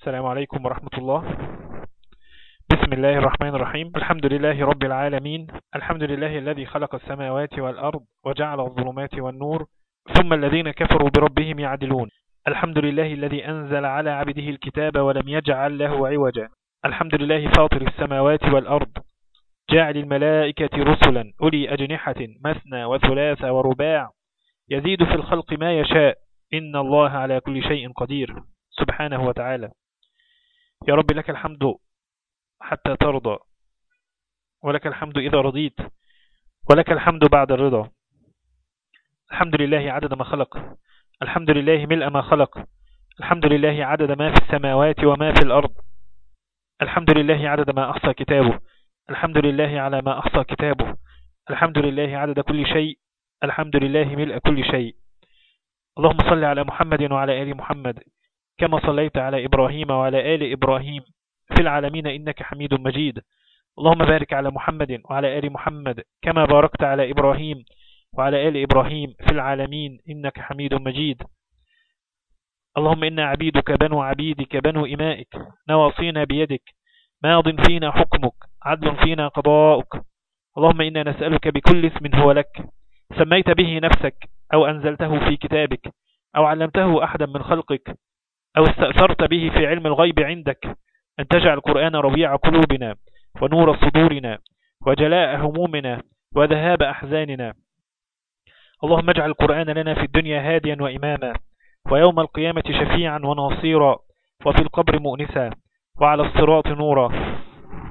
السلام عليكم ورحمة الله. بسم الله الرحمن الرحيم. الحمد لله رب العالمين. الحمد لله الذي خلق السماوات والأرض وجعل الظلمات والنور ثم الذين كفروا بربهم يعدلون. الحمد لله الذي أنزل على عبده الكتاب ولم يجعل له عوجا. الحمد لله فاطر السماوات والأرض جاعل الملائكة رسلا أولي أجنحة مثنى وثلاث ورباع يزيد في الخلق ما يشاء إن الله على كل شيء قدير سبحانه وتعالى. يا رب لك الحمد حتى ترضى، ولك الحمد إذا رضيت، ولك الحمد بعد الرضا. الحمد لله عدد ما خلق، الحمد لله ملء ما خلق، الحمد لله عدد ما في السماوات وما في الأرض، الحمد لله عدد ما أحصى كتابه، الحمد لله على ما أحصى كتابه، الحمد لله عدد كل شيء، الحمد لله ملء كل شيء. اللهم صل على محمد وعلى آل محمد كما صليت على إبراهيم وعلى آل إبراهيم في العالمين إنك حميد مجيد. اللهم بارك على محمد وعلى آل محمد كما باركت على إبراهيم وعلى آل إبراهيم في العالمين إنك حميد مجيد. اللهم إنا عبيدك بنو عبيدك بنو إمائك نواصينا بيدك ماض فينا حكمك عدل فينا قضاؤك. اللهم إنا نسألك بكل اسم هو لك سميت به نفسك أو أنزلته في كتابك أو علمته أحدا من خلقك أو استأثرت به في علم الغيب عندك أن تجعل القرآن ربيع قلوبنا ونور صدورنا وجلاء همومنا وذهاب أحزاننا. اللهم اجعل القرآن لنا في الدنيا هاديا وإماما ويوم القيامة شفيعا وناصيرا وفي القبر مؤنسا وعلى الصراط نورا.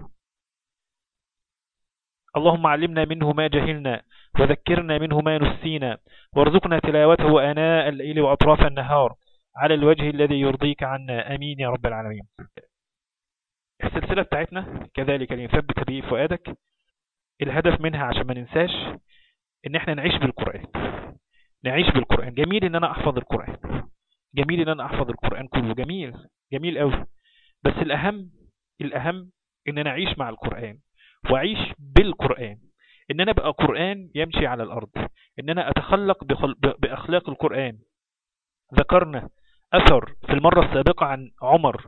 اللهم علمنا منه ما جهلنا وذكرنا منه ما نسينا وارزقنا تلاوته آناء الليل وأطراف النهار على الوجه الذي يرضيك عنا آمين يا رب العالمين. السلسلة بتاعتنا كذلك لنثبت به فؤادك، الهدف منها عشان ما ننساش ان احنا نعيش بالقرآن، نعيش بالقرآن. جميل ان انا احفظ القرآن، جميل ان انا احفظ القرآن كله، جميل جميل قوي، بس الأهم ان انا اعيش مع القرآن واعيش بالقرآن، ان انا ابقى قرآن يمشي على الارض، ان انا اتخلق باخلاق القرآن. ذكرنا اثر في المرة السابقة عن عمر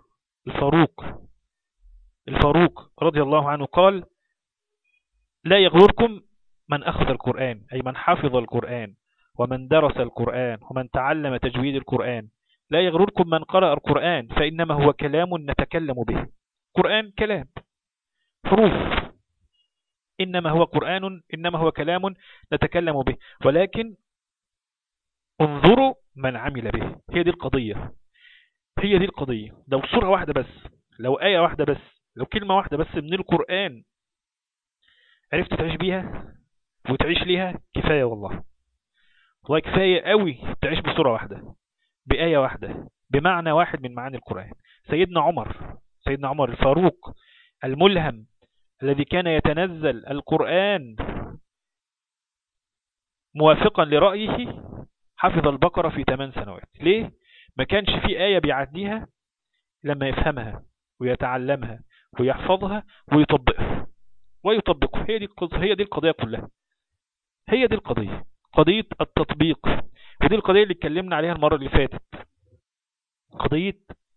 الفاروق رضي الله عنه قال: لا يغرركم من أخذ القرآن، أي من حفظ القرآن ومن درس القرآن ومن تعلم تجويد القرآن. لا يغرركم من قرأ القرآن فإنما هو كلام نتكلم به. قرآن كلام حروف، إنما هو كلام نتكلم به، ولكن انظروا من عمل به. هي دي القضية. لو سورة واحدة بس، لو آية واحدة بس، لو كلمة واحدة بس من القرآن عرفت تعيش بيها وتعيش ليها، كفاية والله كفاية قوي تعيش بصورة واحدة، بآية واحدة، بمعنى واحد من معاني القرآن. سيدنا عمر الفاروق الملهم الذي كان يتنزل القرآن موافقا لرأيه حفظ البقرة في 8 سنوات. ليه؟ ما كانش في آية بيعديها لما يفهمها ويتعلمها ويحفظها ويطبقها. هي دي القضية كلها، هي دي قضية التطبيق. ودي القضية اللي اتكلمنا عليها المرة اللي فاتت، قضية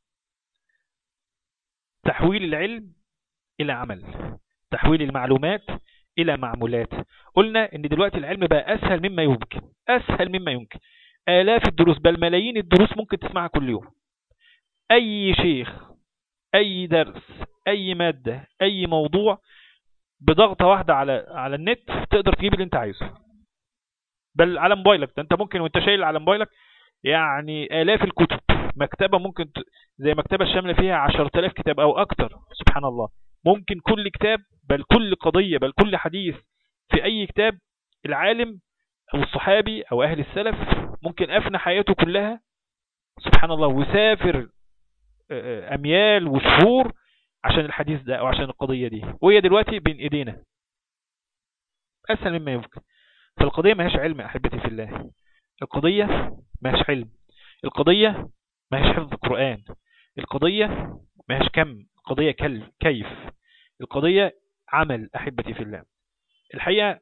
تحويل العلم إلى عمل، تحويل المعلومات إلى معمولات. قلنا ان دلوقتي العلم بقى أسهل مما يمكن. آلاف الدروس بل ملايين الدروس ممكن تسمعها كل يوم. أي شيخ، أي درس، أي مادة، أي موضوع، بضغطة واحدة على النت تقدر تجيب اللي انت عايزه، بل على موبايلك. انت ممكن وانت شايل على موبايلك يعني آلاف الكتب، مكتبة ممكن زي مكتبة الشاملة فيها 10,000 كتاب أو أكتر. سبحان الله. ممكن كل كتاب، بل كل قضية، بل كل حديث في أي كتاب، العالم أو الصحابي أو أهل السلف ممكن أفنى حياته كلها سبحان الله وسافر أميال وشهور عشان الحديث ده أو عشان القضية دي، وهي دلوقتي بين إيدينا أسهل مما يمكن. فالقضية ما هيش علم أحبتي في الله، القضية ما هيش علم، القضية ما هيش حفظ القرآن، القضية ما هيش كم، القضية كيف، القضية عمل أحبتي في الله. الحقيقة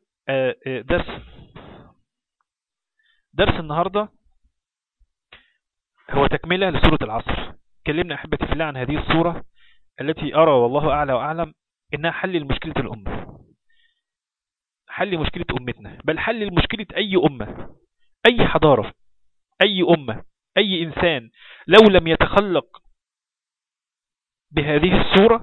درس النهاردة هو تكملة لسورة العصر. اتكلمنا أحبتي في الله عن هذه الصورة التي أرى والله أعلى وأعلم إنها حل لمشكلة الأمة، حل مشكلة أمتنا، بل حل مشكلة أي أمة، أي حضارة، أي أمة، أي إنسان لو لم يتخلق بهذه الصورة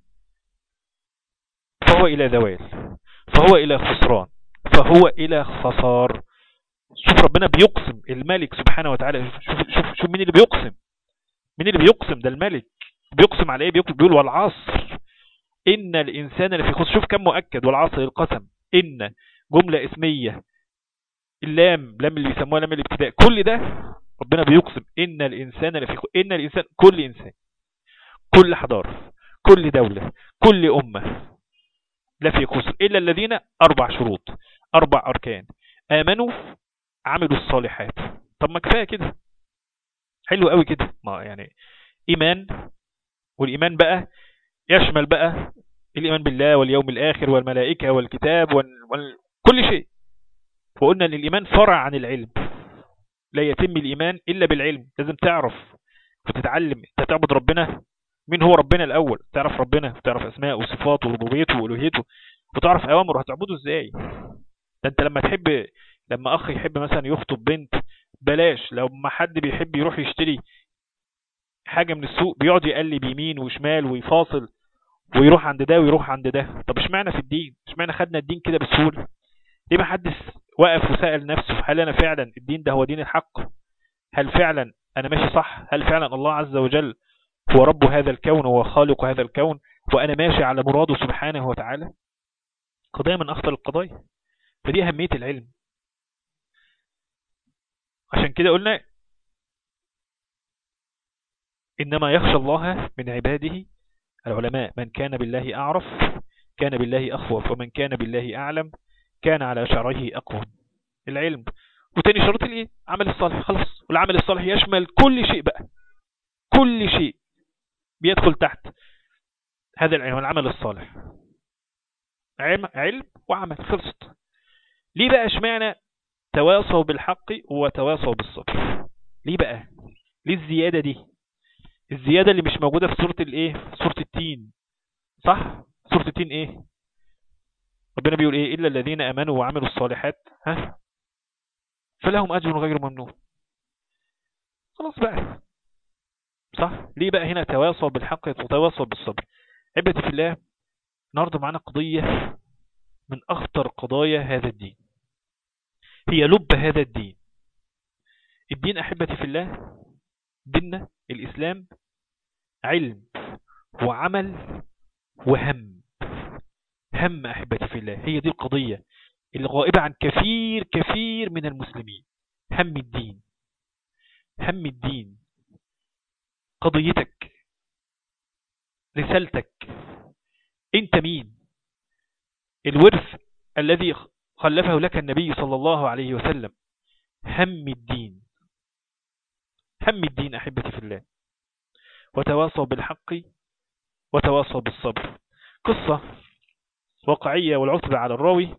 فهو إلى زوال، فهو إلى خسران، فهو إلى خسار. شوف ربنا بيقسم، الملك سبحانه وتعالى، شوف مين اللي بيقسم، مين اللي بيقسم؟ ده الملك. بيقسم على ايه؟ بيقول والعصر إن الإنسان لفي خسر. شوف كم مؤكد، والعصر القسم، إن جملة اسمية، اللام لام اللي بيسموها لام الابتداء، كل ده ربنا بيقسم إن الإنسان لفي خسر. إن الإنسان، كل إنسان، كل حضارة، كل دولة، كل أمة لفي خسر إلا الذين، 4 شروط، 4 أركان: آمنوا، عملوا الصالحات. طب ما كفاية كده، حلو قوي كده. ما يعني إيمان، والإيمان بقى يشمل بقى الإيمان بالله واليوم الآخر والملائكة والكتاب كل شيء. وقلنا أن الإيمان فرع عن العلم، لا يتم الإيمان إلا بالعلم. لازم تعرف وتتعلم انت تعبد ربنا، مين هو ربنا الأول، تعرف ربنا، تعرف أسماء وصفاته وربوبيته وألوهيته، وتعرف أوامره، هتعبده إزاي؟ ده أنت لما تحب، لما أخ يحب مثلا يخطب بنت، بلاش لو ما حد بيحب يروح يشتري حاجة من السوق بيقعد يقلب يمين وشمال ويفاصل ويروح عند ده ويروح عند ده. طب اشمعنى في الدين؟ اشمعنى خدنا الدين كده بسهولة؟ ليه ما حدش وقف وسأل نفسه هل أنا فعلا الدين ده هو دين الحق؟ هل فعلا أنا ماشي صح؟ هل فعلا الله عز وجل هو رب هذا الكون، هو خالق هذا الكون، وأنا ماشي على مراده سبحانه وتعالى؟ قضية من أخطر القضايا. فدي أهمية العلم. عشان كده قلنا إنما يخشى الله من عباده العلماء، من كان بالله أعرف كان بالله أخوف، ومن كان بالله أعلم كان على شرعه أقوم. العلم. وتاني شرط الايه؟ عمل الصالح. خلاص، والعمل الصالح يشمل كل شيء بقى، كل شيء بيدخل تحت هذا العلم، العمل الصالح، علم وعمل، خلصت. ليه بقى اشمعنى تواصوا بالحق وتواصوا بالصبر؟ ليه بقى؟ ليه الزيادة دي؟ الزيادة اللي مش موجودة في سورة الايه؟ في سورة التين، صح؟ سورة التين ايه؟ ربنا بيقول ايه؟ إلا الذين أمنوا وعملوا الصالحات فلهم أجر غير ممنون. خلاص بقى، صح؟ ليه بقى هنا تواصوا بالحق وتواصوا بالصبر؟ عبادي في الله، النهارده معانا قضية من أخطر قضايا هذا الدين، هي لب هذا الدين. الدين أحبتي في الله، ديننا الإسلام علم وعمل وهم. هم أحبتي في الله، هي دي القضية اللي غائبة عن كثير كثير من المسلمين. هم الدين، هم الدين، قضيتك، رسالتك، انت مين، الورث الذي خلفه لك النبي صلى الله عليه وسلم. هم الدين، هم الدين أحبتي في الله. وتواصوا بالحق وتواصوا بالصبر. قصة واقعية والعتبة على الراوي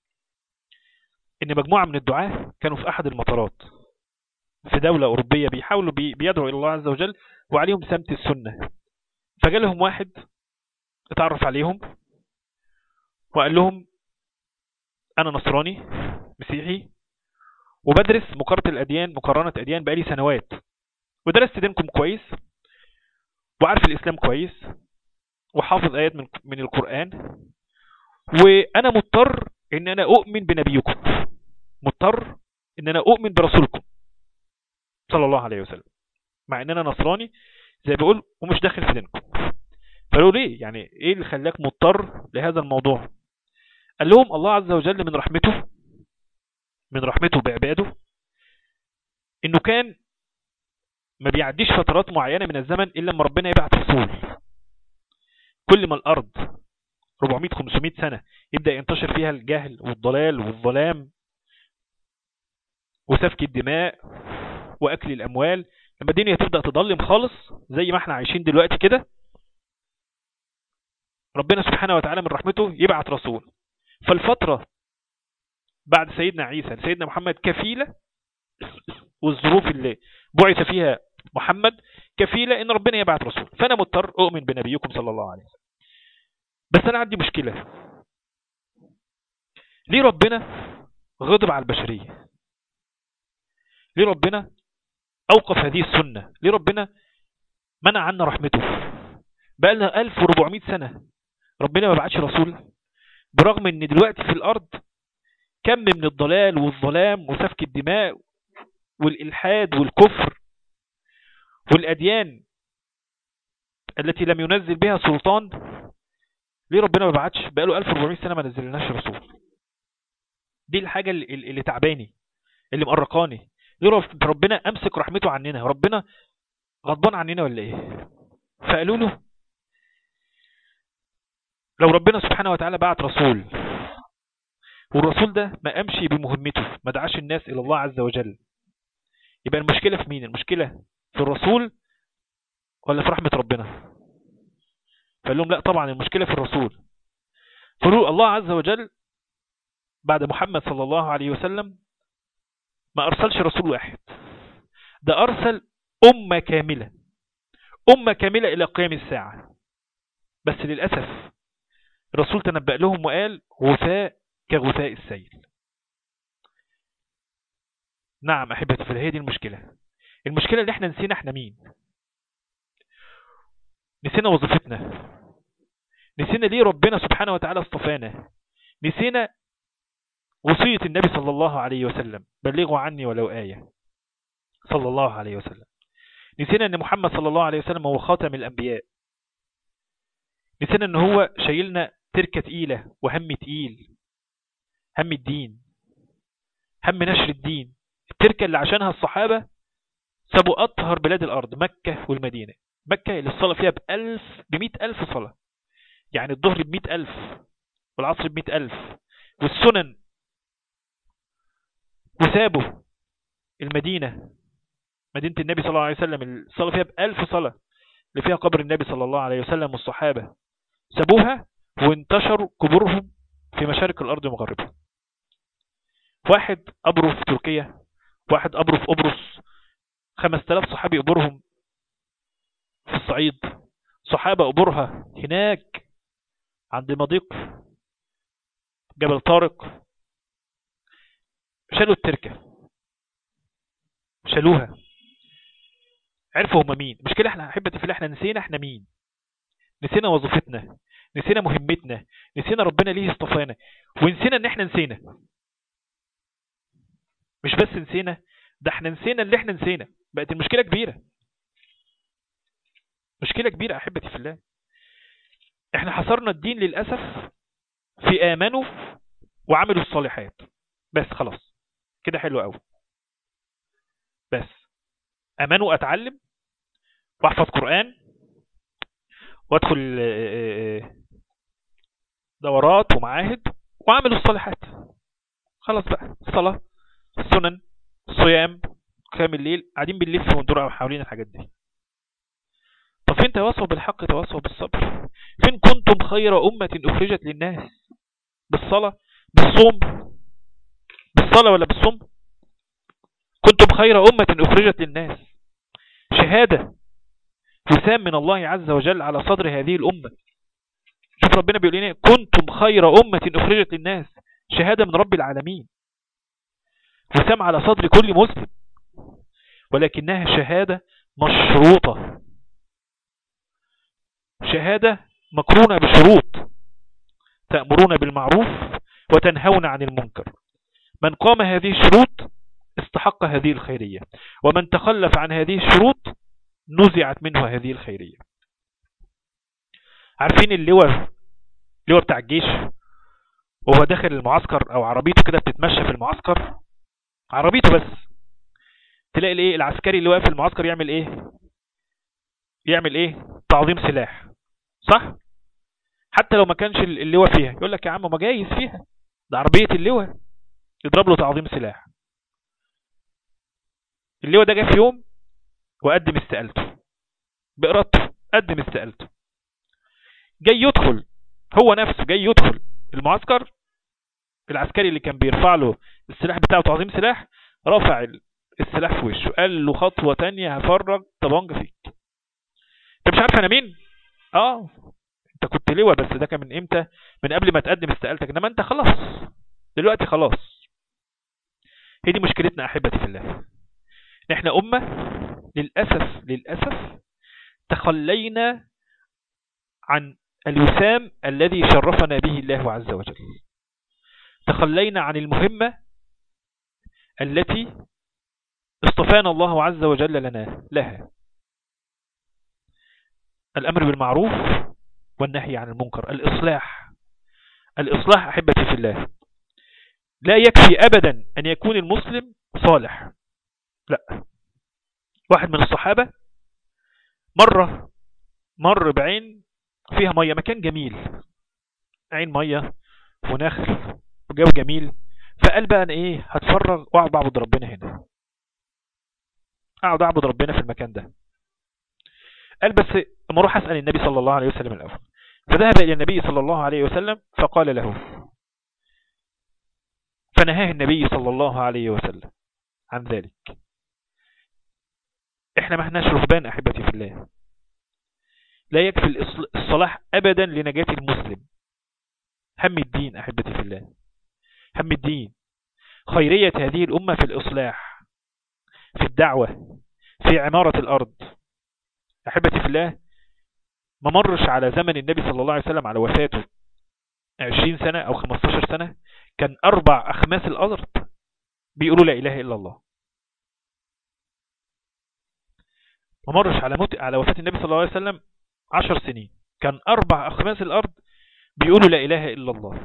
إن مجموعة من الدعاة كانوا في أحد المطارات في دولة أوروبية بيحاولوا بيدعوا إلى الله عز وجل وعليهم سمت السنة. فجالهم واحد اتعرف عليهم وقال لهم أنا نصراني مسيحي وبدرس مقارنة أديان بقالي سنوات، ودرست دينكم كويس وعارف الإسلام كويس وحافظ آيات من القرآن، وأنا مضطر إن أنا أؤمن بنبيكم، مضطر إن أنا أؤمن برسولكم صلى الله عليه وسلم، مع إن أنا نصراني زي بيقول ومش داخل في دينكم. فقالوا ليه؟ يعني إيه اللي خلاك مضطر لهذا الموضوع؟ قال لهم الله عز وجل من رحمته بعباده إنه كان ما بيعديش فترات معينة من الزمن إلا لما ربنا يبعث رسول. كل ما الأرض 400-500 سنة يبدأ ينتشر فيها الجهل والضلال والظلام وسفك الدماء وأكل الأموال، لما الدنيا تبدأ تضلم خالص زي ما احنا عايشين دلوقتي كده، ربنا سبحانه وتعالى من رحمته يبعث رسول. فالفترة بعد سيدنا عيسى لسيدنا محمد كفيلة، والظروف اللي بعث فيها محمد كفيلة ان ربنا يبعث رسول، فانا مضطر اؤمن بنبيكم صلى الله عليه وسلم. بس انا عندي مشكلة، ليه ربنا غضب على البشرية؟ ليه ربنا اوقف هذه السنة؟ ليه ربنا منع عنا رحمته؟ بقى لنا 1400 سنة ربنا ما بعتش رسول، برغم ان دلوقتي في الارض كم من الضلال والظلام وسفك الدماء والإلحاد والكفر والأديان التي لم ينزل بها سلطان. ليه ربنا ما بعتش؟ بقاله 1400 سنة ما نزلناش رسول. دي الحاجة اللي تعباني، اللي مقرقاني. ليه ربنا أمسك رحمته عننا؟ ربنا غضبان عننا ولا ايه؟ فقالوا له لو ربنا سبحانه وتعالى بعت رسول والرسول ده ما قامش بمهمته، ما دعاش الناس إلى الله عز وجل، يبقى المشكلة في مين؟ المشكلة في الرسول ولا في رحمة ربنا؟ فقال لهم لا طبعا المشكلة في الرسول. فقالوا الله عز وجل بعد محمد صلى الله عليه وسلم ما أرسلش رسول واحد، ده أرسل أمة كاملة، أمة كاملة إلى قيام الساعة. بس للأسف الرسول تنبأ لهم وقال غثاء كغثاء السيل. نعم أحبتي، فهي دي المشكلة. المشكلة اللي احنا نسينا احنا مين، نسينا وظيفتنا، نسينا ليه ربنا سبحانه وتعالى اصطفانا، نسينا وصية النبي صلى الله عليه وسلم بلغوا عني ولو آية صلى الله عليه وسلم. نسينا ان محمد صلى الله عليه وسلم هو خاتم الأنبياء. نسينا ان هو شايلنا تركة تقيلة وهم تقيل، هم الدين، هم نشر الدين، التركة اللي عشانها الصحابة سابوا أطهر بلاد الأرض مكة والمدينة. مكة اللي الصلاة فيها ب100,000 صلاة، يعني الظهر ب100,000 والعصر ب100,000 والسنن، وسابوا المدينة، مدينة النبي صلى الله عليه وسلم الصلاة فيها ب1000 صلاة اللي فيها قبر النبي صلى الله عليه وسلم والصحابة، سابوها وانتشروا قبورهم في مشارق الأرض ومغربها. واحد قبره في تركيا، واحد قبره في قبرص، 5000 صحابي قبورهم في الصعيد، صحابة قبورها هناك عند مضيق جبل طارق. شالوا التركة، شالوها، عرفوا هم مين. مشكلة احنا احبتي في اللي احنا نسينا احنا مين، نسينا وظيفتنا، نسينا مهمتنا، نسينا ربنا ليه اصطفانا، ونسينا ان احنا نسينا. مش بس نسينا، ده احنا نسينا اللي احنا نسينا. بقت المشكلة كبيرة، مشكلة كبيرة احبتي في الله. احنا حصرنا الدين للأسف في آمنوا وعملوا الصالحات بس، خلاص كده حلو قوي. بس آمنوا أتعلم واحفظ قرآن وادخل دورات ومعاهد وعملوا الصالحات، خلاص بقى الصلاة، السنن، الصيام، قيام الليل، قاعدين بنلف وندور حوالين الحاجات دي. طب فين تواصوا بالحق، تواصوا بالصبر؟ فين كنتم خير أمة أخرجت للناس؟ بالصلاة، بالصوم، بالصلاة ولا بالصوم؟ كنتم خير أمة أخرجت للناس، شهادة وسام من الله عز وجل على صدر هذه الأمة. شوف ربنا بيقول لنا كنتم خير أمة أخرجت للناس، شهادة من رب العالمين، وسام على صدر كل مسلم، ولكنها شهادة مشروطة، شهادة مقرونة بشروط: تأمرون بالمعروف وتنهون عن المنكر. من قام هذه الشروط استحق هذه الخيرية، ومن تخلف عن هذه الشروط نزعت منه هذه الخيرية. عارفين اللواء بتاع الجيش وهو داخل المعسكر، او عربيته كده بتتمشى في المعسكر، عربيته بس، تلاقي الايه العسكري اللي واقف في المعسكر يعمل ايه؟ يعمل ايه؟ تعظيم سلاح، صح؟ حتى لو ما كانش اللواء فيها يقول لك يا عم ما جايز فيها، ده عربية اللواء، يضرب له تعظيم سلاح. اللواء ده جه في يوم وقدم استقالته بإرادته، قدم استقالته، جاي يدخل، هو نفسه جاي يدخل المعسكر، العسكري اللي كان بيرفع له السلاح بتاعه تعظيم سلاح رفع السلاح في وشه، قال له خطوة تانية هفرج طبنجة فيك. انت مش عارف انا مين؟ اه، انت كنت لواء بس ده كان من امتى؟ من قبل ما تقدم استقالتك، انما انت خلاص دلوقتي خلاص. هي دي مشكلتنا احبتي في الله. احنا امة للأسف تخلينا عن الوسام الذي شرفنا به الله عز وجل. تخلينا عن المهمة التي اصطفانا الله عز وجل لها، الأمر بالمعروف والنهي عن المنكر، الإصلاح أحبتي في الله. لا يكفي أبدا أن يكون المسلم صالح، لا. واحد من الصحابة مر بعين فيها مية، مكان جميل، عين مية ونخل وجو جميل، فقال بقى أنا إيه هتفرغ وأقعد أعبد ربنا هنا، أقعد أعبد ربنا في المكان ده. قال بس اما اروح أسأل النبي صلى الله عليه وسلم الأول. فذهب إلى النبي صلى الله عليه وسلم فقال له، فنهاه النبي صلى الله عليه وسلم عن ذلك. احنا ما احناش رهبان أحبتي في الله. لا يكفي الصلاح أبدا لنجاة المسلم. هم الدين أحبتي في الله، هم الدين، خيرية هذه الأمة في الإصلاح، في الدعوة، في عمارة الأرض. أحبتي في الله، ما مرش على زمن النبي صلى الله عليه وسلم على وفاته 20 سنة أو 15 سنة كان 4 أخماس الأرض بيقولوا لا إله إلا الله. ما مرش على وفاة النبي صلى الله عليه وسلم 10 سنين كان 4 أخماس الأرض بيقولوا لا إله إلا الله.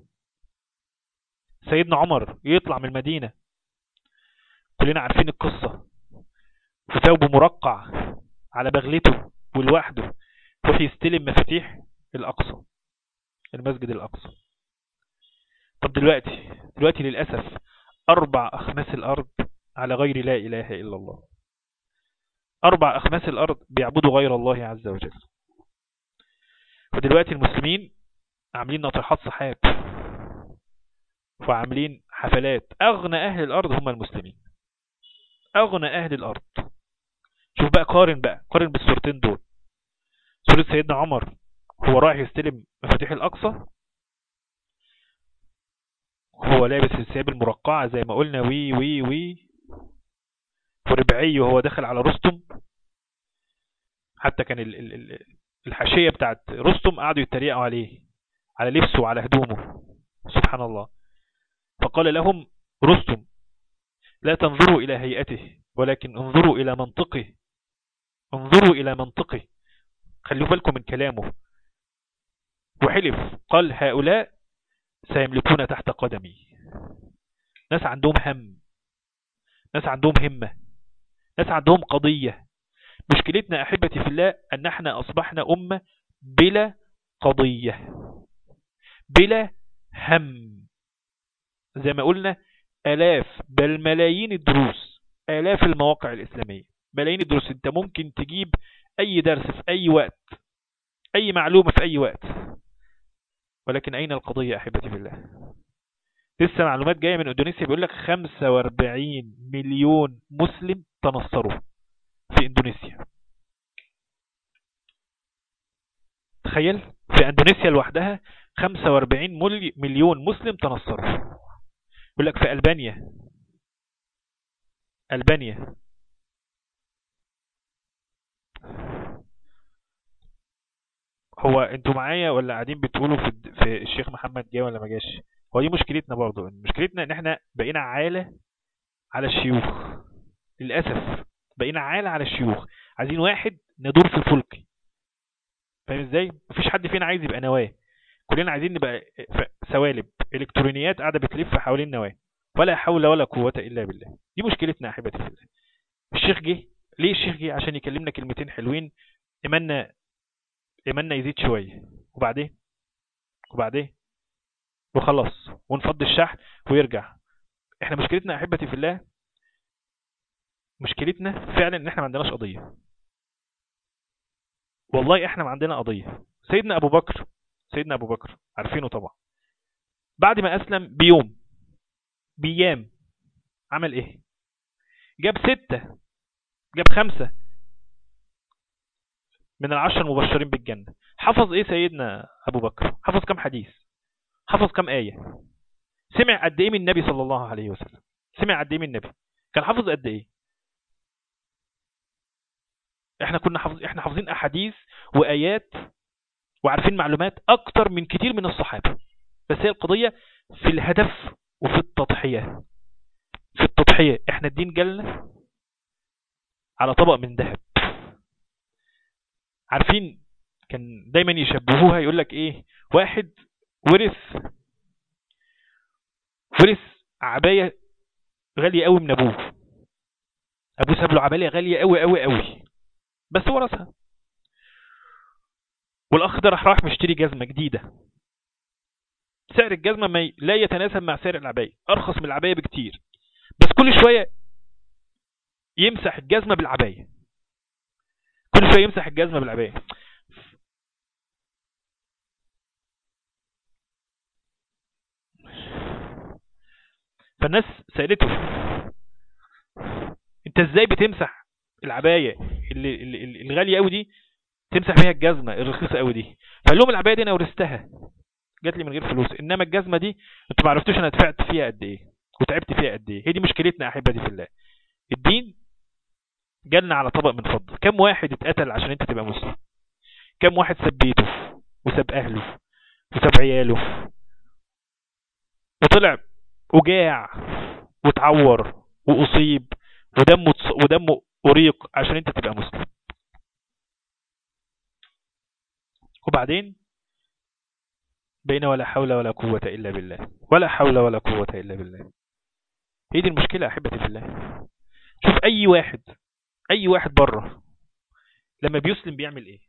سيدنا عمر يطلع من المدينة، كلنا عارفين القصة، في ثوب مرقع على بغلته ولوحده، وفي يستلم مفاتيح الأقصى، المسجد الأقصى. طب دلوقتي للأسف 4 أخماس الأرض على غير لا إله إلا الله. 4 أخماس الأرض بيعبدوا غير الله عز وجل. ودلوقتي المسلمين عاملين ناطحات سحاب وعاملين حفلات. أغنى أهل الأرض هم المسلمين، أغنى أهل الأرض. شوف بقى، قارن بالصورتين دول. صورة سيدنا عمر هو رايح يستلم مفاتيح الأقصى، هو لابس الثياب المرقعة زي ما قلنا، وي وربعي وهو داخل على رستم. حتى كان الحاشية بتاعت رستم قعدوا يتريقوا عليه، على لبسه وعلى هدومه، سبحان الله. فقال لهم رستم لا تنظروا إلى هيئته ولكن انظروا إلى منطقه، انظروا إلى منطقه، خلوا بالكم من كلامه. وحلف قال هؤلاء سيملكون تحت قدمي. ناس عندهم هم، ناس عندهم همة، ناس عندهم قضية. مشكلتنا أحبتي في الله أن احنا أصبحنا أمة بلا قضية، بلا هم. زي ما قلنا آلاف بل ملايين الدروس، آلاف المواقع الإسلامية، ملايين الدروس. انت ممكن تجيب أي درس في أي وقت، أي معلومة في أي وقت، ولكن أين القضية أحبتي في الله؟ لسه معلومات جاية من إندونيسيا بيقول لك 45 مليون مسلم تنصروا في إندونيسيا. تخيل، في إندونيسيا لوحدها 45 مليون مسلم تنصروا. يقول لك في ألبانيا هو انتوا معايا ولا قاعدين بتقولوا في الشيخ محمد جه ولا ما جاش؟ هو دي مشكلتنا برضو، مشكلتنا ان احنا بقينا عالة على الشيوخ. للأسف بقينا عالة على الشيوخ، عايزين واحد ندور في الفلك. فاهم ازاي؟ مفيش حد فينا عايز يبقى نواه، كلنا عايزين نبقى سوالب الكترونيات قاعدة بتلف حوالين نواه. ولا حول ولا قوة الا بالله. دي مشكلتنا احبتي في الله. الشيخ جه ليه؟ الشيخ جه عشان يكلمنا كلمتين حلوين، إيماننا يزيد شوية، وبعدين وخلاص، ونفضي الشحن ويرجع. احنا مشكلتنا احبتي في الله، مشكلتنا فعلا ان احنا ما عندناش قضية. والله احنا ما عندنا قضية. سيدنا ابو بكر عارفينه طبعا، بعد ما اسلم بيام عمل ايه؟ جاب 6، جاب 5. من العشر المبشرين بالجنة. حفظ ايه سيدنا ابو بكر؟ حفظ كم حديث؟ حفظ كم آية؟ سمع قد ايه من النبي صلى الله عليه وسلم؟ سمع قد ايه من النبي؟ كان حافظ قد ايه؟ احنا حافظين احاديث وايات وعارفين معلومات اكتر من كتير من الصحابة. بس هي القضية في الهدف وفي التضحية. في التضحية احنا الدين جالنا على طبق من ذهب. عارفين كان دايما يشبهوها، يقول لك ايه؟ واحد ورث عباية غالية قوي من ابوه. ابوه ساب له عباية غالية قوي قوي قوي، بس ورثها. والاخ ده راح مشتري جزمة جديدة. سعر الجزمة لا يتناسب مع سعر العباية، ارخص من العباية بكتير، بس كل شوية يمسح الجزمة بالعباية. كل شوية يمسح الجزمة بالعباية. فالناس سألته انت ازاي بتمسح العباية اللي غالية قوي دي، تمسح بيها الجزمة الرخيصة قوي دي؟ فقال لهم العباية دي انا ورثتها، جات لي من غير فلوس، انما الجزمة دي انتوا ما عرفتوش انا دفعت فيها قد ايه وتعبت فيها قد ايه. هي دي مشكلتنا احبتي في الله. الدين جالنا على طبق من فضة. كم واحد اتقتل عشان انت تبقى مسلم؟ كم واحد ساب بيته وساب اهله وساب عياله وطلع وجاع وتعور واصيب ودمه أريق عشان انت تبقى مسلم؟ وبعدين بين ولا حول ولا قوة إلا بالله، ولا حول ولا قوة إلا بالله. هي دي المشكلة أحبتي في الله. شوف أي واحد بره لما بيسلم بيعمل إيه؟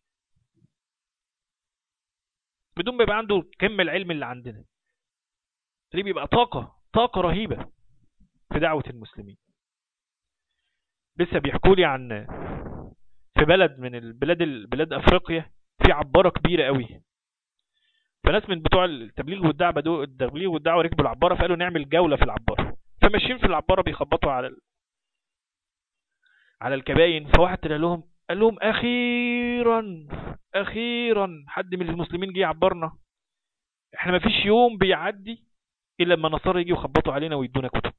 بدون ما يبقى عنده كم العلم اللي عندنا، تلاقيه بيبقى طاقة رهيبة في دعوة المسلمين. لسه بيحكوا لي عن في بلد من بلاد أفريقيا في عبارة كبيرة قوي. فناس من بتوع التبليغ والدعوة ركبوا العبارة، فقالوا نعمل جولة في العبارة. فماشيين في العبارة بيخبطوا على الكباين. فواحد طلع لهم قال لهم أخيرا حد من المسلمين جه يعبرنا. احنا ما فيش يوم بيعدي إلا لما نصارى يجي يخبطوا علينا ويدونا كتب.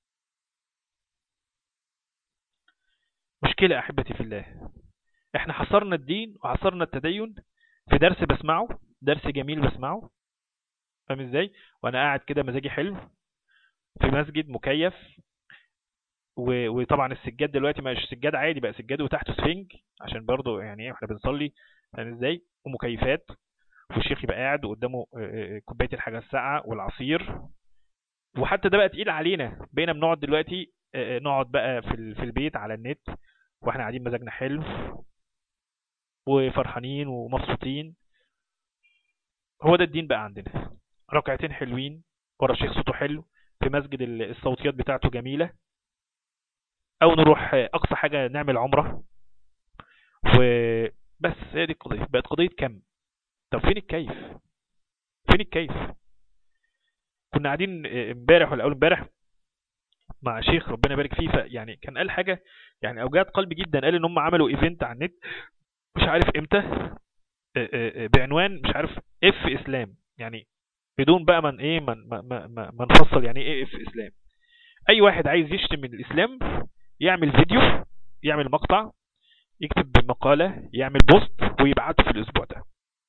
مشكلة أحبتي في الله. احنا حصرنا الدين وحصرنا التدين في درس بسمعه، درس جميل بسمعه، فاهم ازاي؟ وانا قاعد كده مزاجي حلو في مسجد مكيف، وطبعا السجاد دلوقتي مش سجاد عادي، بقى سجاد وتحته سفنج عشان برضو يعني ايه احنا بنصلي، فاهم ازاي؟ ومكيفات، والشيخ يبقى قاعد وقدامه كوبايه الحاجه الساقعه والعصير. وحتى ده بقى تقيل علينا، بقينا بنقعد دلوقتي نقعد بقى في البيت على النت واحنا قاعدين مزاجنا حلو وفرحانين ومبسوطين. هو ده الدين بقى عندنا. ركعتين حلوين ورا شيخ صوته حلو في مسجد الصوتيات بتاعته جميلة، او نروح اقصى حاجة نعمل عمرة وبس. هي دي القضية. بقت قضية كم؟ طب فين الكيف؟ فين الكيف؟ كنا قاعدين امبارح ولا اول امبارح مع شيخ ربنا يبارك فيه، يعني كان قال حاجة يعني اوجعت قلبي جدا. قال ان هم عملوا ايفنت على النت مش عارف امتى بعنوان مش عارف اف اسلام، يعني بدون بقى من ايه من نفصل يعني ايه اف اسلام. اي واحد عايز يشتم من الاسلام يعمل فيديو، يعمل مقطع، يكتب مقالة، يعمل بوست ويبعته في الاسبوع ده.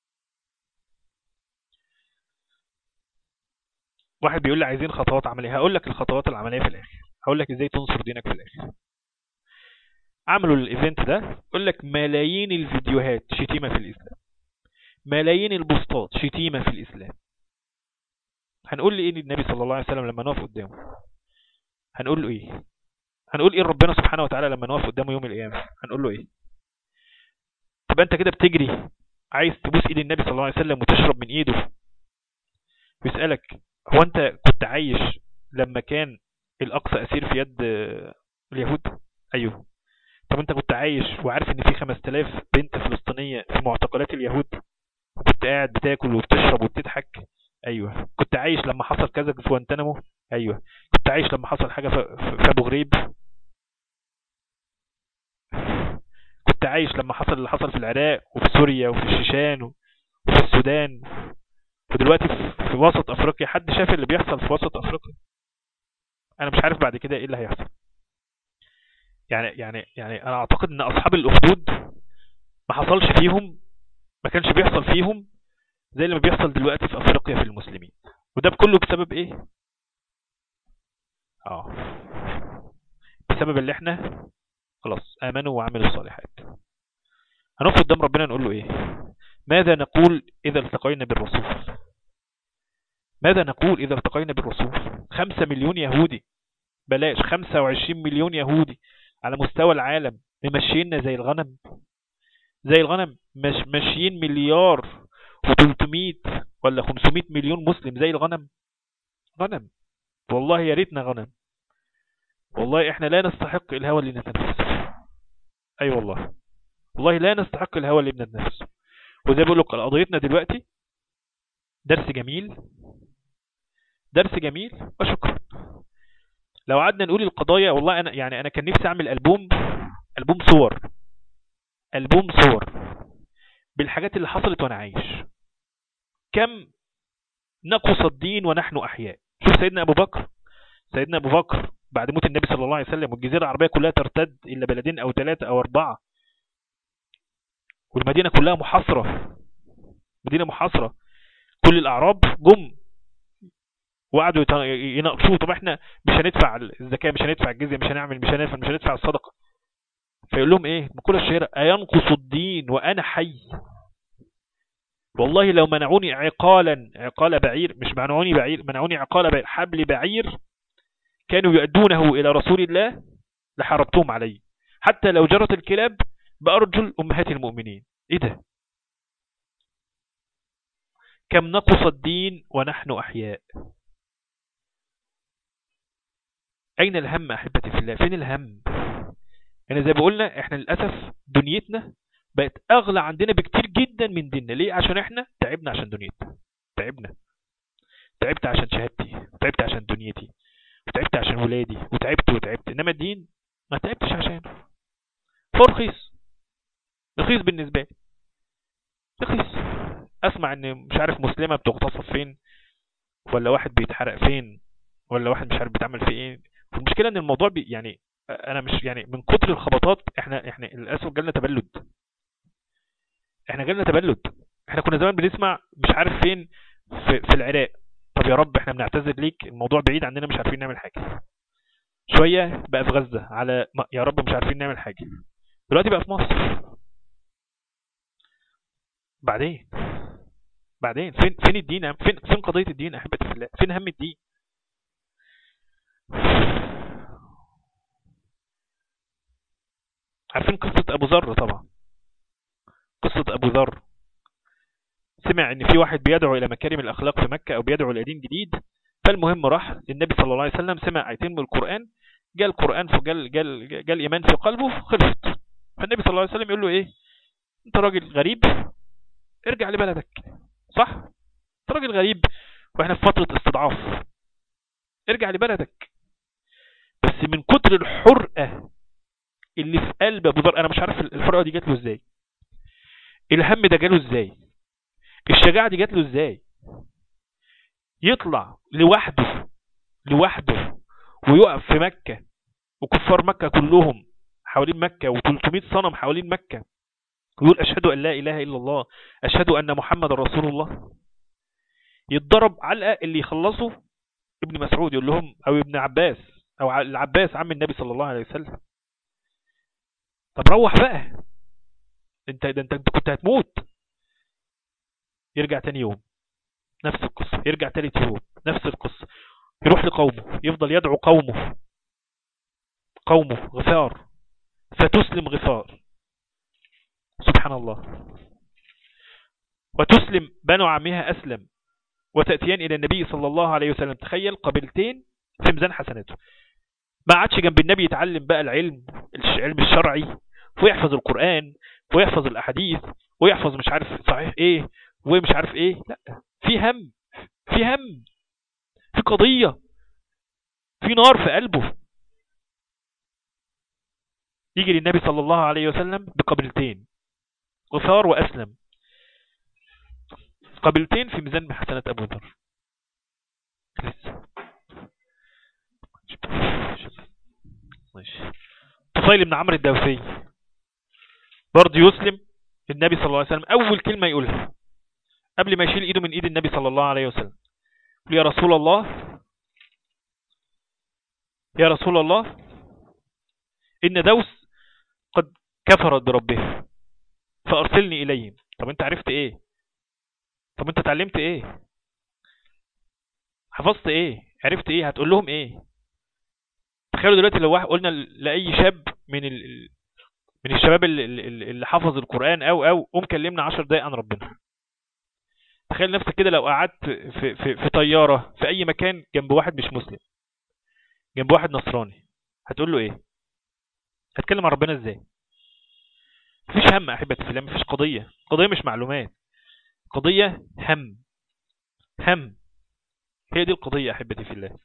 واحد بيقول لي عايزين خطوات عملية. هقول لك الخطوات العملية في الاخر، هقول لك ازاي تنصر دينك في الاخر. عملوا الايفنت ده، يقول لك ملايين الفيديوهات شتيمة في الاسلام، ملايين البوستات شتيمة في الاسلام. هنقول لي ايه النبي صلى الله عليه وسلم لما نقف قدامه؟ هنقول له ايه؟ هنقول ايه ربنا سبحانه وتعالى لما نقف قدامه يوم القيامة؟ هنقول له ايه؟ تبقى انت كده بتجري عايز تبوس ايد النبي صلى الله عليه وسلم وتشرب من ايده، بيسألك هو انت كنت عايش لما كان الاقصى اسير في يد اليهود؟ ايوه. طب انت كنت عايش وعارف ان في 5000 بنت فلسطينية في معتقلات اليهود وكنت قاعد بتاكل وبتشرب وبتضحك؟ ايوه. كنت عايش لما حصل كذا في جوانتانامو؟ ايوه. كنت عايش لما حصل حاجة في ابو غريب؟ كنت عايش لما حصل اللي حصل في العراق وفي سوريا وفي الشيشان وفي السودان، ودلوقتي في وسط افريقيا. حد شاف اللي بيحصل في وسط افريقيا؟ انا مش عارف بعد كده ايه اللي هيحصل. يعني انا اعتقد ان اصحاب الاخدود ما حصلش فيهم، ما كانش بيحصل فيهم زي اللي بيحصل دلوقتي في افريقيا في المسلمين. وده بكله بسبب ايه؟ اه بسبب اللي احنا خلاص امنوا وعملوا الصالحات. هنقف قدام ربنا نقول له ايه؟ ماذا نقول اذا التقينا بالرسول؟ ماذا نقول اذا التقينا بالرسول؟ 5 مليون يهودي، بلاش 25 مليون يهودي على مستوى العالم ممشينا زي الغنم. زي الغنم، مش ماشيين مليار و300 ولا 500 مليون مسلم زي الغنم. غنم، والله يا ريتنا غنم. والله احنا لا نستحق الهوى اللي نتنفسه. اي والله، والله لا نستحق الهوى اللي بنتنفسه. وزي بقول لك قضيتنا دلوقتي درس جميل، درس جميل وشكرا. لو قعدنا نقول القضايا، والله انا كان نفسي اعمل البوم صور، البوم صور بالحاجات اللي حصلت وانا عايش. كم نقص الدين ونحن احياء. شوف سيدنا ابو بكر، سيدنا ابو بكر بعد موت النبي صلى الله عليه وسلم والجزيره العربيه كلها ترتد الا بلدين او 3 أو 4، والمدينه كلها محاصره، مدينه محاصره. كل الاعراب جم وقعدوا يناقشوه. طب احنا مش هندفع الزكاه، مش هندفع الجزيه، مش هندفع الصدقه. فيقول لهم ايه المقوله الشهيره؟ اينقص الدين وانا حي؟ والله لو منعوني عقال بعير، مش منعوني بعير، منعوني عقال بعير، حبل بعير كانوا يؤدونه إلى رسول الله لحربتهم عليه، حتى لو جرت الكلاب بأرجل أمهات المؤمنين. إيه ده؟ كم نقص الدين ونحن أحياء. أين الهم أحبتي في الله؟ فين الهم؟ يعني زي بقولنا احنا للأسف دنيتنا بقت أغلى عندنا بكتير جدا من ديننا. ليه؟ عشان احنا تعبنا عشان دنيتنا. تعبت عشان شهادتي، وتعبت عشان دنيتي، وتعبت عشان ولادي، وتعبت. انما الدين ما تعبتش عشانه. فرخيص، رخيص بالنسبة لي، رخيص. اسمع ان مش عارف مسلمة بتغتصب فين، ولا واحد بيتحرق فين، ولا واحد مش عارف بيتعمل في ايه. والمشكلة ان الموضوع يعني انا مش يعني من كتر الخبطات احنا للاسف جالنا تبلد. احنا كنا زمان بنسمع مش عارف فين في العراق. طب يا رب احنا بنعتذر ليك، الموضوع بعيد عننا، مش عارفين نعمل حاجة. شوية بقى في غزة، على يا رب مش عارفين نعمل حاجة. دلوقتي بقى في مصر. بعدين فين الدين؟ فين قضية الدين احبتي في الله؟ فين هم الدين؟ عارفين قصة ابو ذر طبعا. قصة ابو ذر سمع ان في واحد بيدعو الى مكارم الاخلاق في مكة، او بيدعو الى دين جديد. فالمهم راح للنبي صلى الله عليه وسلم، سمع ايتين من القرآن، جاء القرآن جاء الايمان في قلبه، خلصت. فالنبي صلى الله عليه وسلم يقول له ايه؟ انت راجل غريب، ارجع لبلدك. صح؟ انت راجل غريب واحنا في فترة استضعاف، ارجع لبلدك. بس من كتر الحرقة اللي في قلب ابو ذر، انا مش عارف الحرقة دي جات له ازاي، الهم ده جاله ازاي، الشجاعة دي جات له ازاي، يطلع لوحده ويقف في مكة وكفار مكة كلهم حوالين مكة و300 صنم حوالين مكة، ويقول أشهد أن لا إله إلا الله، أشهد أن محمد رسول الله. يتضرب علقة اللي يخلصه ابن مسعود، يقول لهم، أو ابن عباس، أو العباس عم النبي صلى الله عليه وسلم، طب روح بقى، انت كنت هتموت. يرجع تاني يوم نفس القصة، يرجع تالت يوم نفس القصة، يروح لقومه، يفضل يدعو قومه غفار، فتسلم غفار، سبحان الله، وتسلم بنو عمها أسلم، وتأتيان إلى النبي صلى الله عليه وسلم. تخيل قبيلتين في ميزان حسناته. ما عادش جنب النبي يتعلم بقى العلم الشرعي، ويحفظ القرآن، ويحفظ الأحاديث، ويحفظ مش عارف صحيح ايه ومش عارف ايه. لا، في هم، في قضية، في نار في قلبه. يجي للنبي صلى الله عليه وسلم بقبيلتين، غفار وأسلم، قبيلتين في ميزان حسنات أبو ذر. لسه ماشي. طفيل بن عمرو الدوسي برضه يسلم النبي صلى الله عليه وسلم، أول كلمة يقولها قبل ما يشيل إيده من إيد النبي صلى الله عليه وسلم، يا رسول الله، يا رسول الله، إن دوس قد كفرت بربه فأرسلني إليهم. طب أنت عرفت إيه؟ طب أنت اتعلمت إيه؟ حفظت إيه؟ عرفت إيه؟ هتقول لهم إيه؟ تخيلوا دلوقتي لو واحد قلنا لأي شاب من الشباب اللي حفظ القرآن أو قوم كلمنا 10 دقايق عن ربنا. تخيل نفسك كده لو قعدت في طيارة في أي مكان جنب واحد مش مسلم، جنب واحد نصراني، هتقول له إيه؟ هتكلم عن ربنا إزاي؟ مفيش هم أحبتي في الله، مفيش قضية مش معلومات، قضية هم. هي دي القضية أحبتي في الله.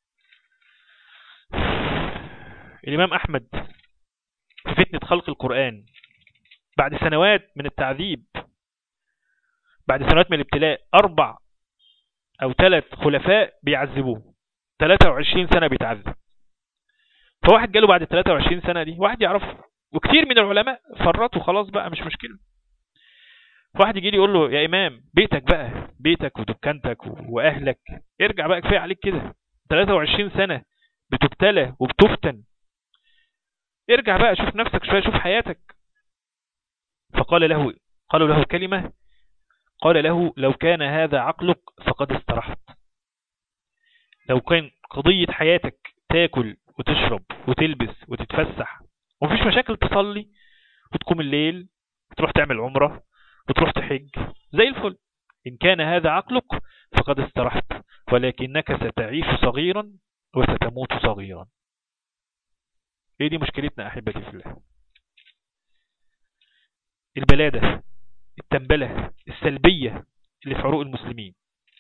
الإمام أحمد في فتنة خلق القرآن بعد سنوات من التعذيب، بعد سنوات من الابتلاء، 4 أو 3 خلفاء بيعذبوه، 23 سنة بيتعذب. فواحد جاله بعد 23 سنة دي، واحد يعرفه وكثير من العلماء فرطوا خلاص بقى مش مشكلة، واحد يجي لي يقول له يا إمام بيتك بقى، بيتك ودكانتك وأهلك، ارجع بقى كفاية عليك كده، 23 سنة بتبتلى وبتفتن، ارجع بقى شوف نفسك شوية، شوف حياتك. قالوا له كلمة، قال له لو كان هذا عقلك فقد استرحت. لو كان قضية حياتك تاكل وتشرب وتلبس وتتفسح ومفيش مشاكل، تصلي وتقوم الليل وتروح تعمل عمرة وتروح تحج زي الفل، إن كان هذا عقلك فقد استرحت، ولكنك ستعيش صغيرا وستموت صغيرا. ايه دي مشكلتنا أحبتي في الله؟ البلادة، التنبلة السلبية اللي في عروق المسلمين.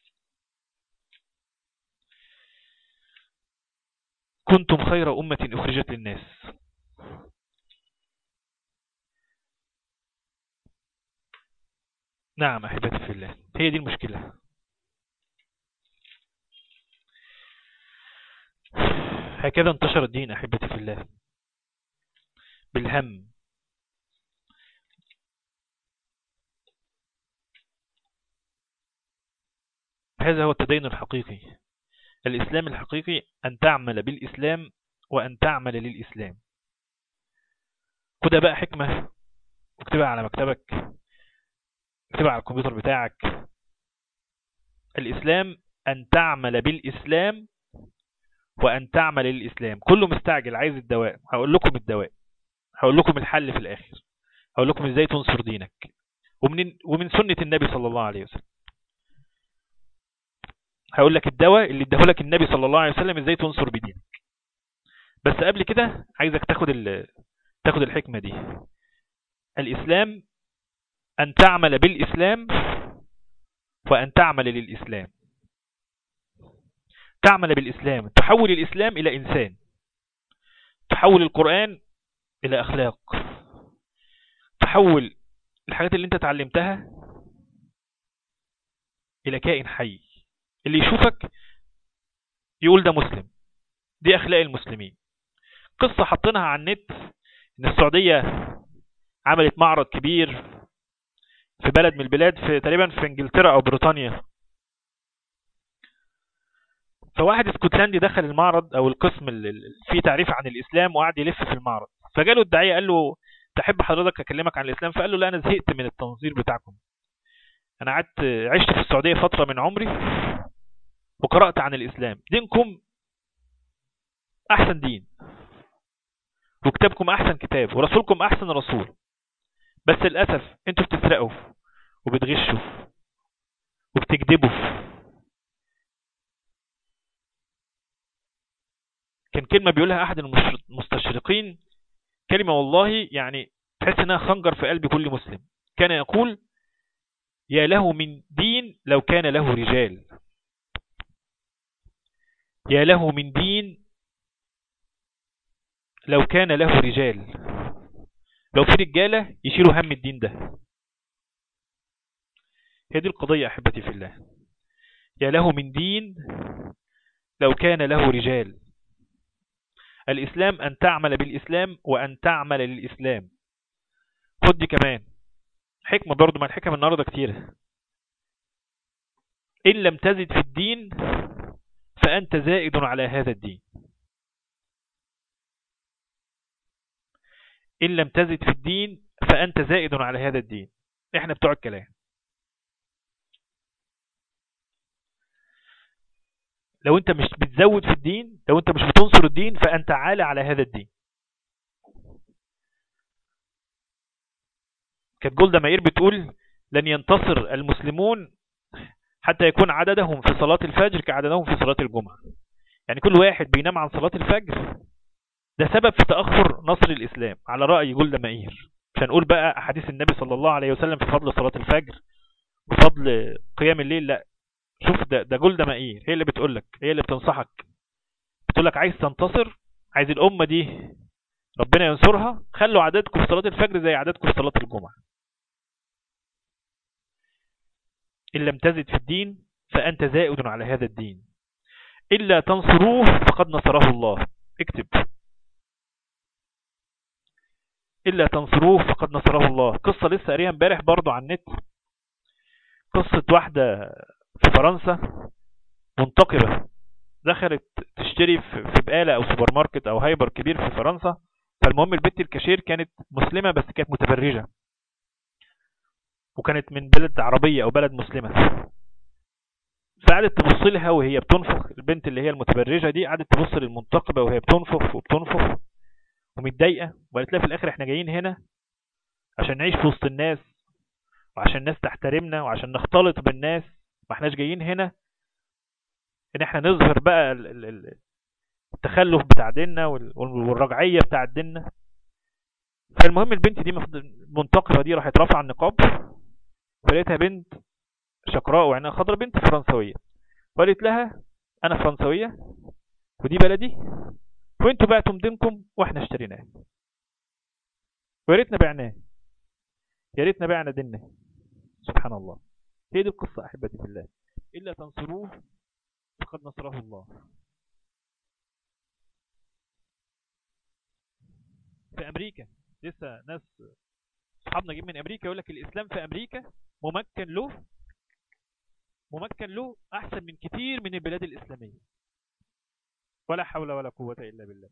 كنتم خير أمة أخرجت للناس. نعم أحبتي في الله، هي دي المشكلة. هكذا انتشر الدين أحبتي في الله، بالهم. هذا هو التدين الحقيقي. الإسلام الحقيقي أن تعمل بالإسلام وأن تعمل للإسلام. خدها بقى حكمة واكتبها على مكتبك، اكتبها على الكمبيوتر بتاعك. الإسلام أن تعمل بالإسلام وأن تعمل للإسلام. كله مستعجل عايز الدواء، هقول لكم الدواء، هقول لكم الحل في الآخر، هقول لكم إزاي تنصر دينك ومن سنة النبي صلى الله عليه وسلم. هقول لك الدواء اللي اداه لك النبي صلى الله عليه وسلم ازاي تنصر بدينك. بس قبل كده عايزك تاخد الحكمة دي. الإسلام أن تعمل بالإسلام وأن تعمل للإسلام. تعمل بالإسلام، تحول الإسلام إلى إنسان، تحول القرآن إلى أخلاق، تحول الحاجات اللي انت تعلمتها إلى كائن حي، اللي يشوفك يقول ده مسلم. دي أخلاق المسلمين. قصة حطيناها على النت إن السعودية عملت معرض كبير في بلد من البلاد، في تقريبا في انجلترا أو بريطانيا. فواحد اسكتلندي دخل المعرض أو القسم اللي فيه تعريف عن الإسلام وقعد يلف في المعرض، فجاله الداعية قال له تحب حضرتك أكلمك عن الإسلام؟ فقال له لا، أنا زهقت من التنظير بتاعكم، أنا عشت في السعودية فترة من عمري وقرأت عن الإسلام، دينكم أحسن دين وكتابكم أحسن كتاب ورسولكم أحسن رسول، بس للأسف أنتوا بتسرقوا وبتغشوا وبتكذبوا. كان كلمة بيقولها أحد المستشرقين، كلمة والله يعني تحس أنها خنجر في قلب كل مسلم. كان يقول يا له من دين لو كان له رجال، يا له من دين لو كان له رجال. لو في رجالة يشيلوا هم الدين ده. هي دي القضية أحبتي في الله. يا له من دين لو كان له رجال. الإسلام أن تعمل بالإسلام وأن تعمل للإسلام. خد دي كمان حكمة برضو، ما الحكم النهاردة كتير. إن لم تزد في الدين فأنت زائد على هذا الدين. إن لم تزد في الدين فأنت زائد على هذا الدين. إحنا بتوع الكلام. لو أنت مش بتزود في الدين، لو أنت مش بتنصر الدين، فأنت عالى على هذا الدين. كانت جولدا مائير بتقول لن ينتصر المسلمون حتى يكون عددهم في صلاة الفجر كعددهم في صلاة الجمعة. يعني كل واحد بينام عن صلاة الفجر ده سبب في تأخر نصر الإسلام على رأي جولدا مائير. مش هنقول بقى أحاديث النبي صلى الله عليه وسلم في فضل صلاة الفجر وفضل قيام الليل، لا. شوف ده جولدا مائير هي اللي بتقولك، هي اللي بتنصحك، بتقولك عايز تنتصر، عايز الأمة دي ربنا ينصرها، خلوا عددكم في صلاة الفجر زي عددكم في صلاة الجمعة. إن لم تزد في الدين فأنت زائد على هذا الدين. إلا تنصروه فقد نصره الله. اكتب إلا تنصروه فقد نصره الله. قصة لسه قاريها امبارح برضو على النت، قصة واحدة في فرنسا منتقبة دخلت تشتري في بقالة أو سوبر ماركت أو هايبر كبير في فرنسا. فالمهم البنت الكاشير كانت مسلمة بس كانت متبرجة، وكانت من بلد عربية أو بلد مسلمة. فقعدت تبص لها وهي بتنفخ. البنت اللي هي المتبرجة دي قعدت تبص للمنتقبة وهي بتنفخ وبتنفخ ومتضايقة، وقالت لها في الآخر احنا جايين هنا عشان نعيش في وسط الناس، وعشان الناس تحترمنا، وعشان نختلط بالناس، ما احناش جايين هنا ان احنا نظهر بقى التخلف بتاع ديننا والرجعية بتاع ديننا. فالمهم البنت دي المنتقبة دي راحت رافعه النقاب، فلقيتها بنت شقراء وعينها خضراء، بنت فرنسوية، وقالت لها انا فرنسوية ودي بلدي، وانتوا بعتم دينكم واحنا اشتريناه، ويا ريتنا بعناه، يا ريتنا بعنا ديننا. سبحان الله. هي دي القصة احبتي في الله. الا تنصروه فقد نصره الله. في امريكا لسه ناس اصحابنا جايين من امريكا يقول لك الاسلام في امريكا ممكن له احسن من كتير من البلاد الاسلاميه. ولا حول ولا قوه الا بالله.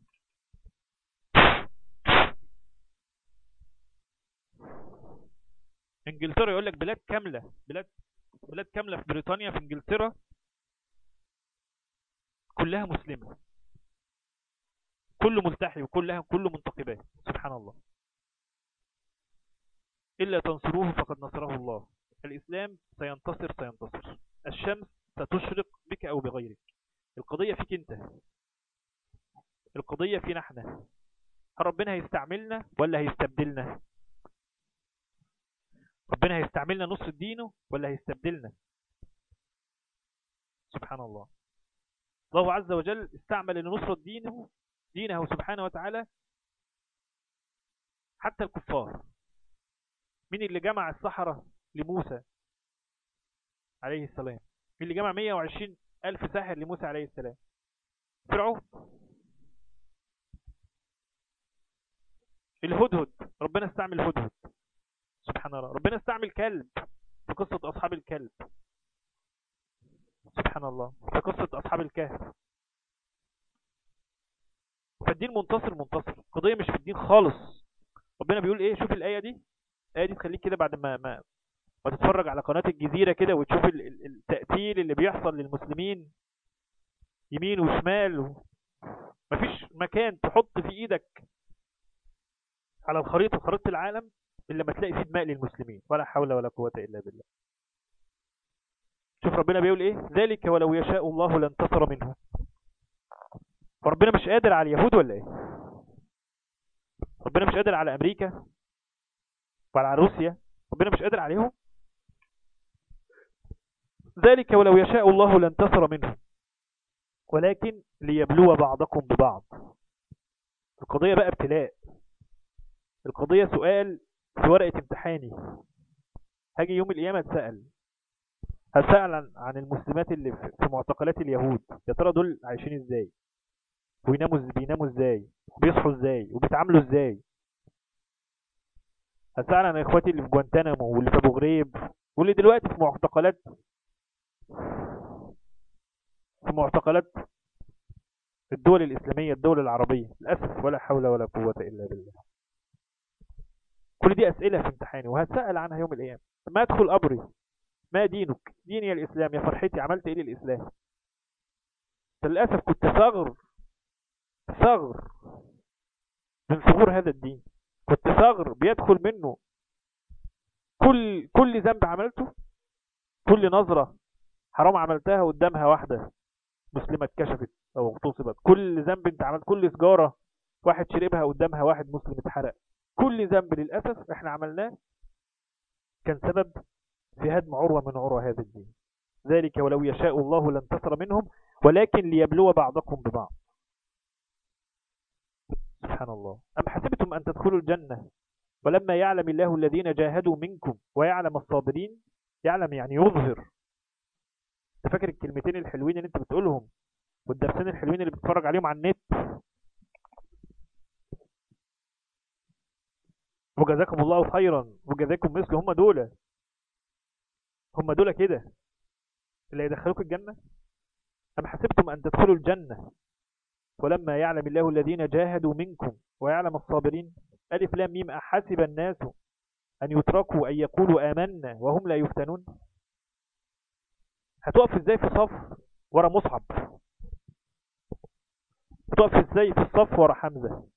انجلترا يقول لك بلاد كامله، بلاد كامله في بريطانيا، في انجلترا كلها مسلمه، كله ملتحي وكله منتقبات. سبحان الله. إلا تنصروه فقد نصره الله. الإسلام سينتصر. الشمس ستشرق بك أو بغيرك. القضية فيك أنت، القضية فينا احنا. هل ربنا هيستعملنا ولا هيستبدلنا؟ ربنا هيستعملنا نصر دينه ولا هيستبدلنا؟ سبحان الله. الله عز وجل استعمل لنصرة دينه سبحانه وتعالى حتى الكفار. مين اللي جمع السحرة لموسى عليه السلام؟ مين اللي جمع 120 ألف ساحر لموسى عليه السلام؟ فرعون. الهدهد، ربنا استعمل الهدهد. سبحان الله. ربنا استعمل كلب في قصة أصحاب الكلب. سبحان الله. في قصة أصحاب الكهف. فالدين منتصر. قضية مش في الدين خالص. ربنا بيقول ايه؟ شوف الآية دي تخليك كده بعد ما تتفرج على قناة الجزيرة كده وتشوف التقتيل اللي بيحصل للمسلمين يمين وشمال. مفيش مكان تحط في ايدك على خريطة العالم إلا ما تلاقي فيه دماء للمسلمين. ولا حول ولا قوة إلا بالله. شوف ربنا بيقول ايه؟ ذلك ولو يشاء الله لانتصر منه. فربنا مش قادر على اليهود ولا ايه؟ ربنا مش قادر على أمريكا ولا على روسيا؟ ربنا مش قادر عليهم؟ ذلك ولو يشاء الله لانتصر منه ولكن ليبلو بعضكم ببعض. القضية بقى ابتلاء. القضية سؤال في ورقة امتحاني، هاجي يوم القيامة هسأل عن المسلمات اللي في معتقلات اليهود. يا ترى دول عايشين ازاي، بيناموا ازاي، وبيصحوا ازاي، وبيتعاملوا ازاي. هسأل عن اخواتي اللي في جوانتانامو واللي في ابو غريب واللي دلوقتي في معتقلات الدول الإسلامية، الدول العربية للأسف. ولا حول ولا قوة إلا بالله. كل دي أسئلة في امتحاني وهتسأل عنها يوم القيامة. ما أدخل قبري، ما دينك؟ ديني الإسلام. يا فرحتي، عملت إيه للإسلام؟ للأسف كنت ثغر من ثغور هذا الدين. كنت ثغر بيدخل منه كل ذنب عملته، كل نظرة حرام عملتها قدامها واحدة مسلمة اتكشفت أو اغتصبت، كل ذنب انت عملت، كل سجارة واحد شربها قدامها واحد مسلم اتحرق، كل ذنب للأسف احنا عملناه كان سبب في هدم عروة من عروة هذا الدين. ذلك ولو يشاء الله لانتصر منهم ولكن ليبلو بعضكم ببعض. سبحان الله. أم حسبتم أن تدخلوا الجنة ولما يعلم الله الذين جاهدوا منكم ويعلم الصابرين. يعلم يعني يظهر. انت فاكر الكلمتين الحلوين اللي انت بتقولهم والدرسين الحلوين اللي بتتفرج عليهم على النت وجزاكم الله خيرا وجزاكم مثل، هم دول كده اللي يدخلوك الجنة؟ أم حسبتم أن تدخلوا الجنة ولما يعلم الله الذين جاهدوا منكم ويعلم الصابرين. ألف لام ميم. أحسب الناس أن يتركوا أن يقولوا آمنا وهم لا يفتنون. هتقف ازاي في صف ورا مصعب؟ هتقف ازاي في الصف ورا حمزة؟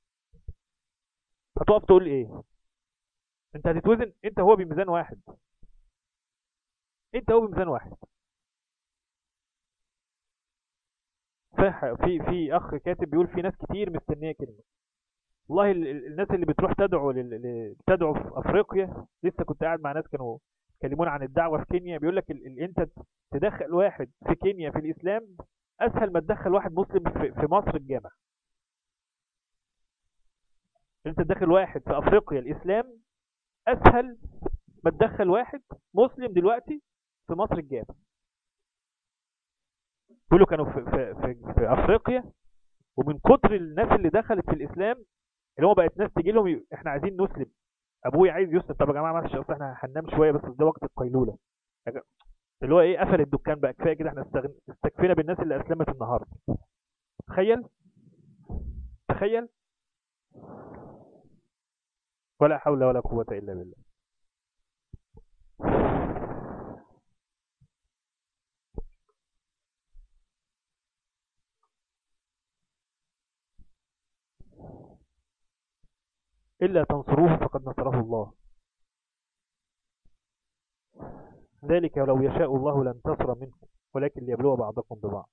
هتقف تقول ايه؟ انت هتتوزن انت هو بميزان واحد، انت هو بميزان واحد. في اخ كاتب بيقول في ناس كتير مستنيه كلمه. والله الناس اللي بتروح تدعو في افريقيا، لسه كنت قاعد مع ناس كانوا يكلمون عن الدعوه في كينيا، بيقول لك انت تدخل واحد في كينيا في الاسلام اسهل ما تدخل واحد مسلم في مصر الجامع. انت تدخل واحد في افريقيا الاسلام اسهل ما تدخل واحد مسلم دلوقتي في مصر الجامع. بيقولوا كانوا في افريقيا، ومن كتر الناس اللي دخلت في الاسلام اللي هو بقت ناس تيجي لهم احنا عايزين نسلم، ابويا عايز يسلم. طب يا جماعه معلش اصل احنا هننام شويه بس ده وقت القيلوله. اللي هو ايه، قفل الدكان بقى، كفايه كده، احنا استكفينا بالناس اللي اسلمت النهارده. تخيل تخيل. ولا حول ولا قوه الا بالله. الا تنصروه فقد نصره الله. ذلك ولو يشاء الله لانتصر منهم ولكن ليبلو بعضكم ببعض.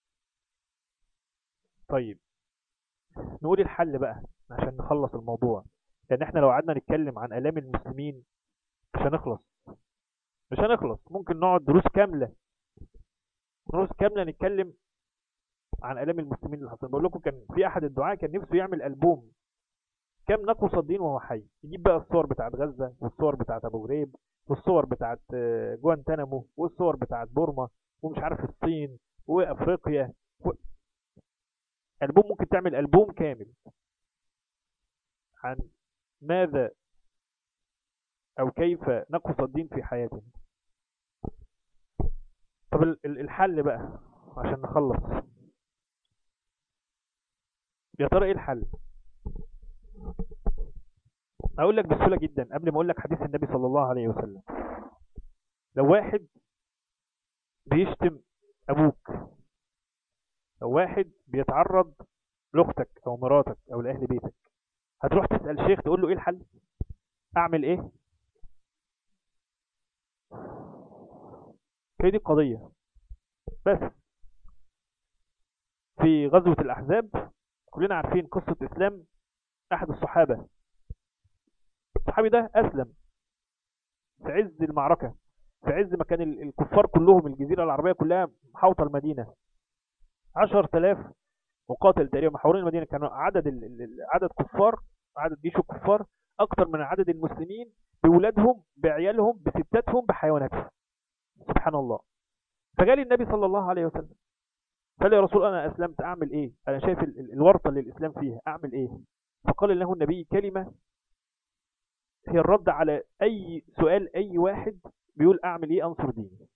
طيب نقول الحل بقى عشان نخلص الموضوع، لان احنا لو قعدنا نتكلم عن آلام المسلمين مش هنخلص. ممكن نقعد دروس كاملة نتكلم عن آلام المسلمين اللي حصل. بقول لكم كان في احد الدعاة كان نفسه يعمل ألبوم كام نقص الدين وهو حي، يجيب بقى الصور بتاعت غزة والصور بتاعت ابو غريب والصور بتاعت جوانتانامو والصور بتاعت بورما ومش عارف الصين وافريقيا ألبوم. ممكن تعمل ألبوم كامل عن ماذا أو كيف نقص الدين في حياتنا. طب الحل بقى عشان نخلص، يا ترى ايه الحل؟ اقول لك بسهولة جدا قبل ما اقول لك حديث النبي صلى الله عليه وسلم. لو واحد بيشتم ابوك، لو واحد بيتعرض لاختك او مراتك او لاهل بيتك، هتروح تسأل شيخ تقول له ايه الحل؟ اعمل ايه؟ هي دي القضية. بس في غزوة الأحزاب كلنا عارفين قصة إسلام أحد الصحابة. الصحابي ده أسلم في عز المعركة، في عز ما كان الكفار كلهم، الجزيرة العربية كلها محاوطة المدينة، 10,000 مقاتل تقريبا محاورين المدينة. كانوا عدد كفار عدد جيش الكفار اكتر من عدد المسلمين بولادهم بعيالهم بستاتهم بحيواناتهم. سبحان الله. فجاء النبي صلى الله عليه وسلم قال يا رسول انا اسلمت اعمل ايه؟ انا شايف الورطه اللي الاسلام فيها اعمل ايه؟ فقال له النبي كلمه هي الرد على اي سؤال اي واحد بيقول اعمل ايه انصر ديني.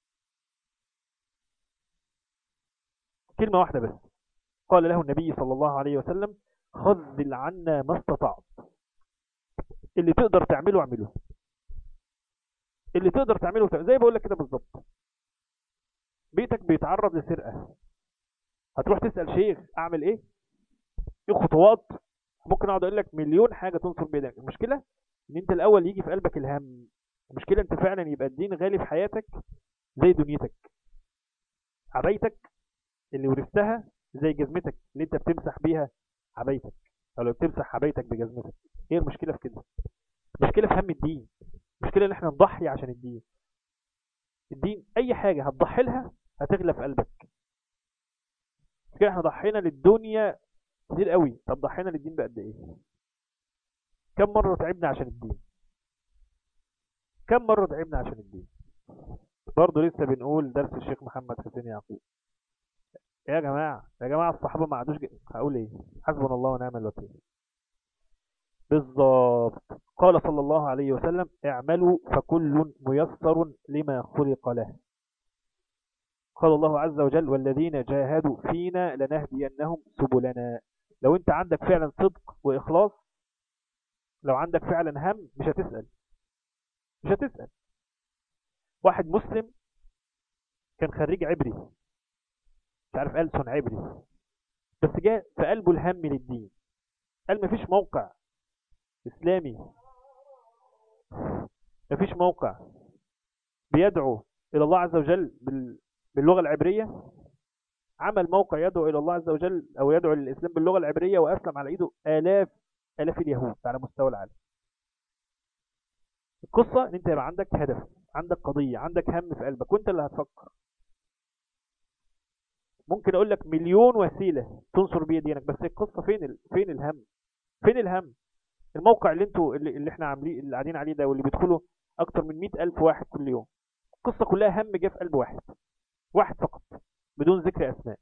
كلمه واحده بس قال له النبي صلى الله عليه وسلم خذل عنا ما استطعت. اللي تقدر تعمله اعمله، اللي تقدر تعمله زي بقول لك كده بالظبط. بيتك بيتعرض لسرقه، هتروح تسال شيخ اعمل ايه؟ ايه خطوات؟ ممكن اقعد اقول لك مليون حاجه تنصر بايدك. المشكله ان انت الاول يجي في قلبك الهم. المشكله انت فعلا يبقى الدين غالي في حياتك زي دنيتك. عبايتك اللي ورثتها زي جزمتك اللي انت بتمسح بيها عبايتك، او لو بتمسح عبايتك بجزمتك. ايه المشكله في كده؟ المشكله في هم الدين. المشكله ان احنا نضحي عشان الدين. الدين اي حاجه هتضحي لها هتغلى في قلبك. كده احنا ضحينا للدنيا كتير قوي. طب ضحينا للدين بقد ايه؟ كم مره تعبنا عشان الدين؟ كم مره تعبنا عشان الدين؟ برضه لسه بنقول درس الشيخ محمد حسين يعقوب. يا جماعه يا جماعه الصحابه ما عادوش هقول ايه؟ حسبنا الله ونعم الوكيل. بالظبط. قال صلى الله عليه وسلم اعملوا فكل ميسر لما خلق له. قال الله عز وجل والذين جاهدوا فينا لنهدينهم سبلنا. لو انت عندك فعلا صدق واخلاص، لو عندك فعلا هم مش هتسأل. مش هتسأل. واحد مسلم كان خريج عبري، مش عارف ألسن عبري، بس جاء في قلبه الهم للدين. قال مفيش موقع إسلامي، مفيش موقع بيدعو إلى الله عز وجل باللغة العبرية. عمل موقع يدعو إلى الله عز وجل أو يدعو للإسلام باللغة العبرية، وأسلم على إيده آلاف اليهود على مستوى العالم. القصة إن أنت يبقى عندك هدف، عندك قضية، عندك هم في قلبك، وأنت اللي هتفكر. ممكن أقول لك مليون وسيلة تنصر بيها دينك، بس القصة فين الهم؟ فين الهم؟ الموقع اللي انتوا اللي احنا عاملين اللي قاعدين عليه ده واللي بيدخلوا اكتر من 100,000 واحد كل يوم، القصة كلها هم جه في قلب واحد، واحد فقط بدون ذكر اسماء.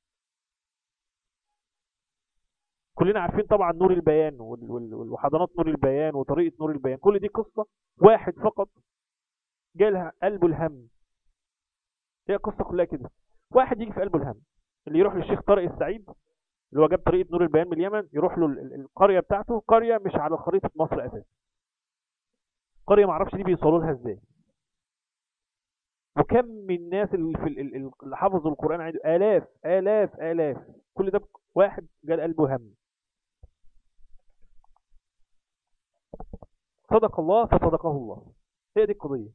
كلنا عارفين طبعا نور البيان وحضانات نور البيان وطريقة نور البيان، كل دي قصة واحد فقط جالها قلبه الهم. هي القصة كلها كده، واحد يجي في قلبه الهم. اللي يروح للشيخ طارق السعيد اللي هو جاب طريقة نور البيان من اليمن، يروح له القرية بتاعته، قرية مش على خريطة مصر اساسا، قرية معرفش دي بيوصلوا لها ازاي. وكم من الناس اللي في اللي حفظوا القرآن عنده آلاف. كل ده واحد جال قلبه هم. صدق الله فصدقه الله. هي دي القضية.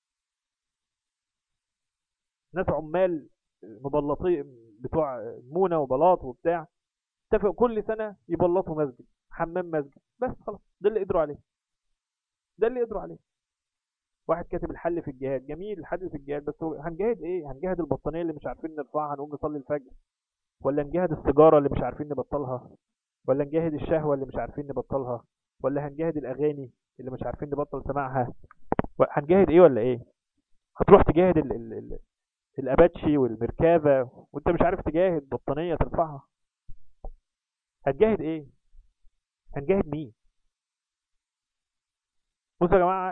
ناس عمال مبلطين بتوع مونة وبلاط وبتاع، اتفقوا كل سنة يبلطوا مسجد، حمام مسجد، بس خلاص ده اللي قدروا عليه. ده اللي قدروا عليه. واحد كاتب الحل في الجهاد، جميل الحل في الجهاد، بس هنجاهد ايه؟ هنجاهد البطانية اللي مش عارفين نرفعها هنقوم نصلي الفجر، ولا نجاهد السيجارة اللي مش عارفين نبطلها، ولا نجاهد الشهوة اللي مش عارفين نبطلها، ولا هنجاهد الأغاني اللي مش عارفين نبطل سماعها؟ هنجاهد ايه ولا ايه؟ هتروح تجاهد الأباتشي والمركافة وانت مش عارف تجاهد بطانية ترفعها؟ هتجاهد ايه؟ هنجاهد مين؟ بصوا يا جماعة،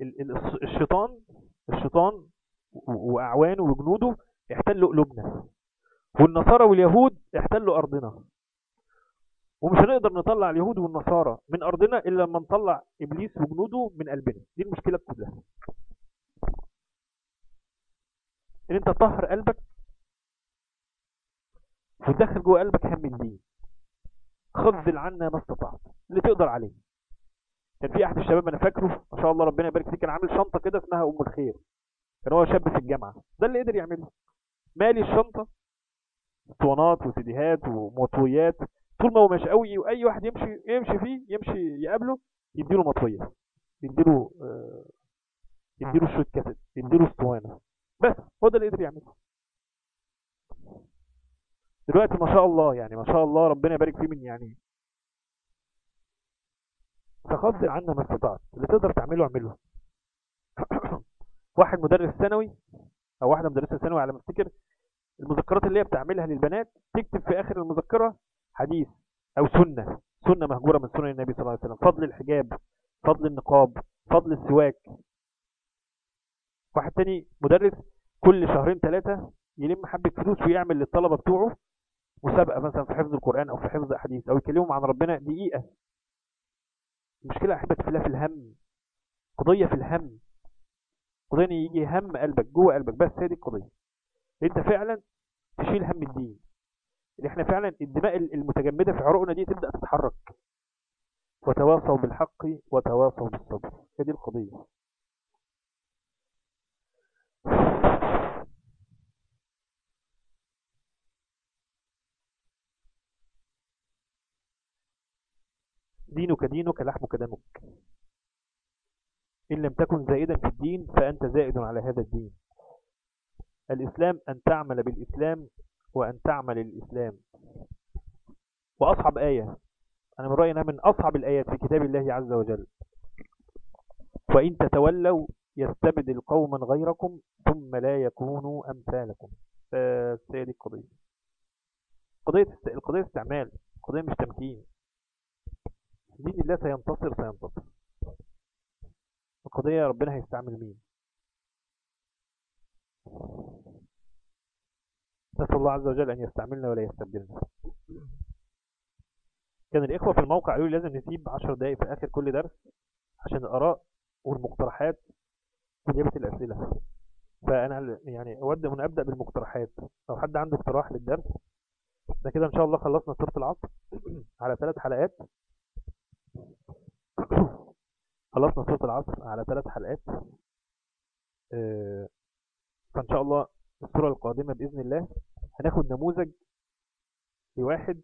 الشيطان وأعوانه وجنوده احتلوا قلوبنا، والنصارى واليهود احتلوا أرضنا، ومش هنقدر نطلع اليهود والنصارى من أرضنا إلا لما نطلع إبليس وجنوده من قلبنا. دي المشكلة كلها، إن أنت تطهر قلبك وتدخل جوه قلبك هم الدين. خذل عنا ما استطعت اللي تقدر عليه. كان في أحد الشباب أنا فاكره ما شاء الله ربنا يبارك فيه، كان عامل شنطة كده اسمها أم الخير. كان هو شاب في الجامعة، ده اللي قدر يعمله. مالي الشنطة اسطوانات وسيديهات ومطويات، طول ما هو مش قوي واي واحد يمشي فيه يمشي يقابله يديله مطويه، يديله يديله شوت كاسيت، يديله اسطوانه. بس هو ده اللي قدر يعمله. دلوقتي ما شاء الله يعني ما شاء الله ربنا يبارك فيه، من يعني فخفض عنا ما استطعت، اللي تقدر تعمله اعمله. واحد مدرس ثانوي او واحده مدرسه ثانوي على ما افتكر، المذكرات اللي هي بتعملها للبنات تكتب في اخر المذكره حديث او سنه مهجوره من سنن النبي صلى الله عليه وسلم، فضل الحجاب، فضل النقاب، فضل السواك. واحد تاني مدرس كل شهرين ثلاثه يلم حبه فلوس ويعمل للطلبه بتوعه مسابقه مثلا في حفظ القران او في حفظ احاديث او يكلمهم عن ربنا دقيقه. المشكله احبتي في الله في الهم، قضيه في الهم، قضيه إن يجي هم قلبك جوه قلبك، بس هي دي القضيه. انت فعلا تشيل هم الدين، اللي احنا فعلا الدماء المتجمده في عروقنا دي تبدا تتحرك. وتواصوا بالحق وتواصوا بالصبر، هي دي القضيه. دينك دينك لحمك دمك، إن لم تكن زائدا في الدين فأنت زائد على هذا الدين. الإسلام أن تعمل بالإسلام وأن تعمل الإسلام. وأصعب آية أنا من رأيي أنها من أصعب الآيات في كتاب الله عز وجل: وإن تتولوا يستبدل قوما غيركم ثم لا يكونوا أمثالكم. هي دي القضية. القضية استعمال، القضية مش تمكين. دين الله سينتصر سينتصر. القضية ربنا هيستعمل مين؟ نسأل الله عز وجل أن يستعملنا ولا يستبدلنا. كان الإخوة في الموقع قالوا لي لازم نسيب 10 دقايق في آخر كل درس عشان الآراء والمقترحات وإجابة الأسئلة. فأنا يعني أود أن أبدأ بالمقترحات. لو حد عنده اقتراح للدرس ده كده إن شاء الله خلصنا سورة العصر على 3 حلقات. خلصنا سورة العصر على 3 حلقات. فإن شاء الله السورة القادمة بإذن الله هناخد نموذج لواحد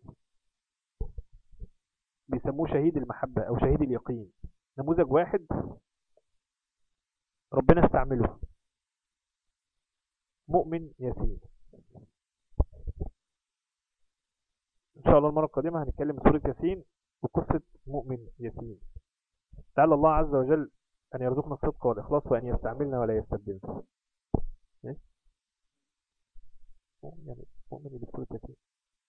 بيسموه شهيد المحبة أو شهيد اليقين. نموذج واحد ربنا استعمله، مؤمن ياسين. إن شاء الله المرة القادمة هنتكلم سورة ياسين وقصة مؤمن ياسين. تعالى الله عز وجل أن يرزقنا الصدق والإخلاص وأن يستعملنا ولا يستبدلنا. يعني مؤمن اللي في سورة ياسين.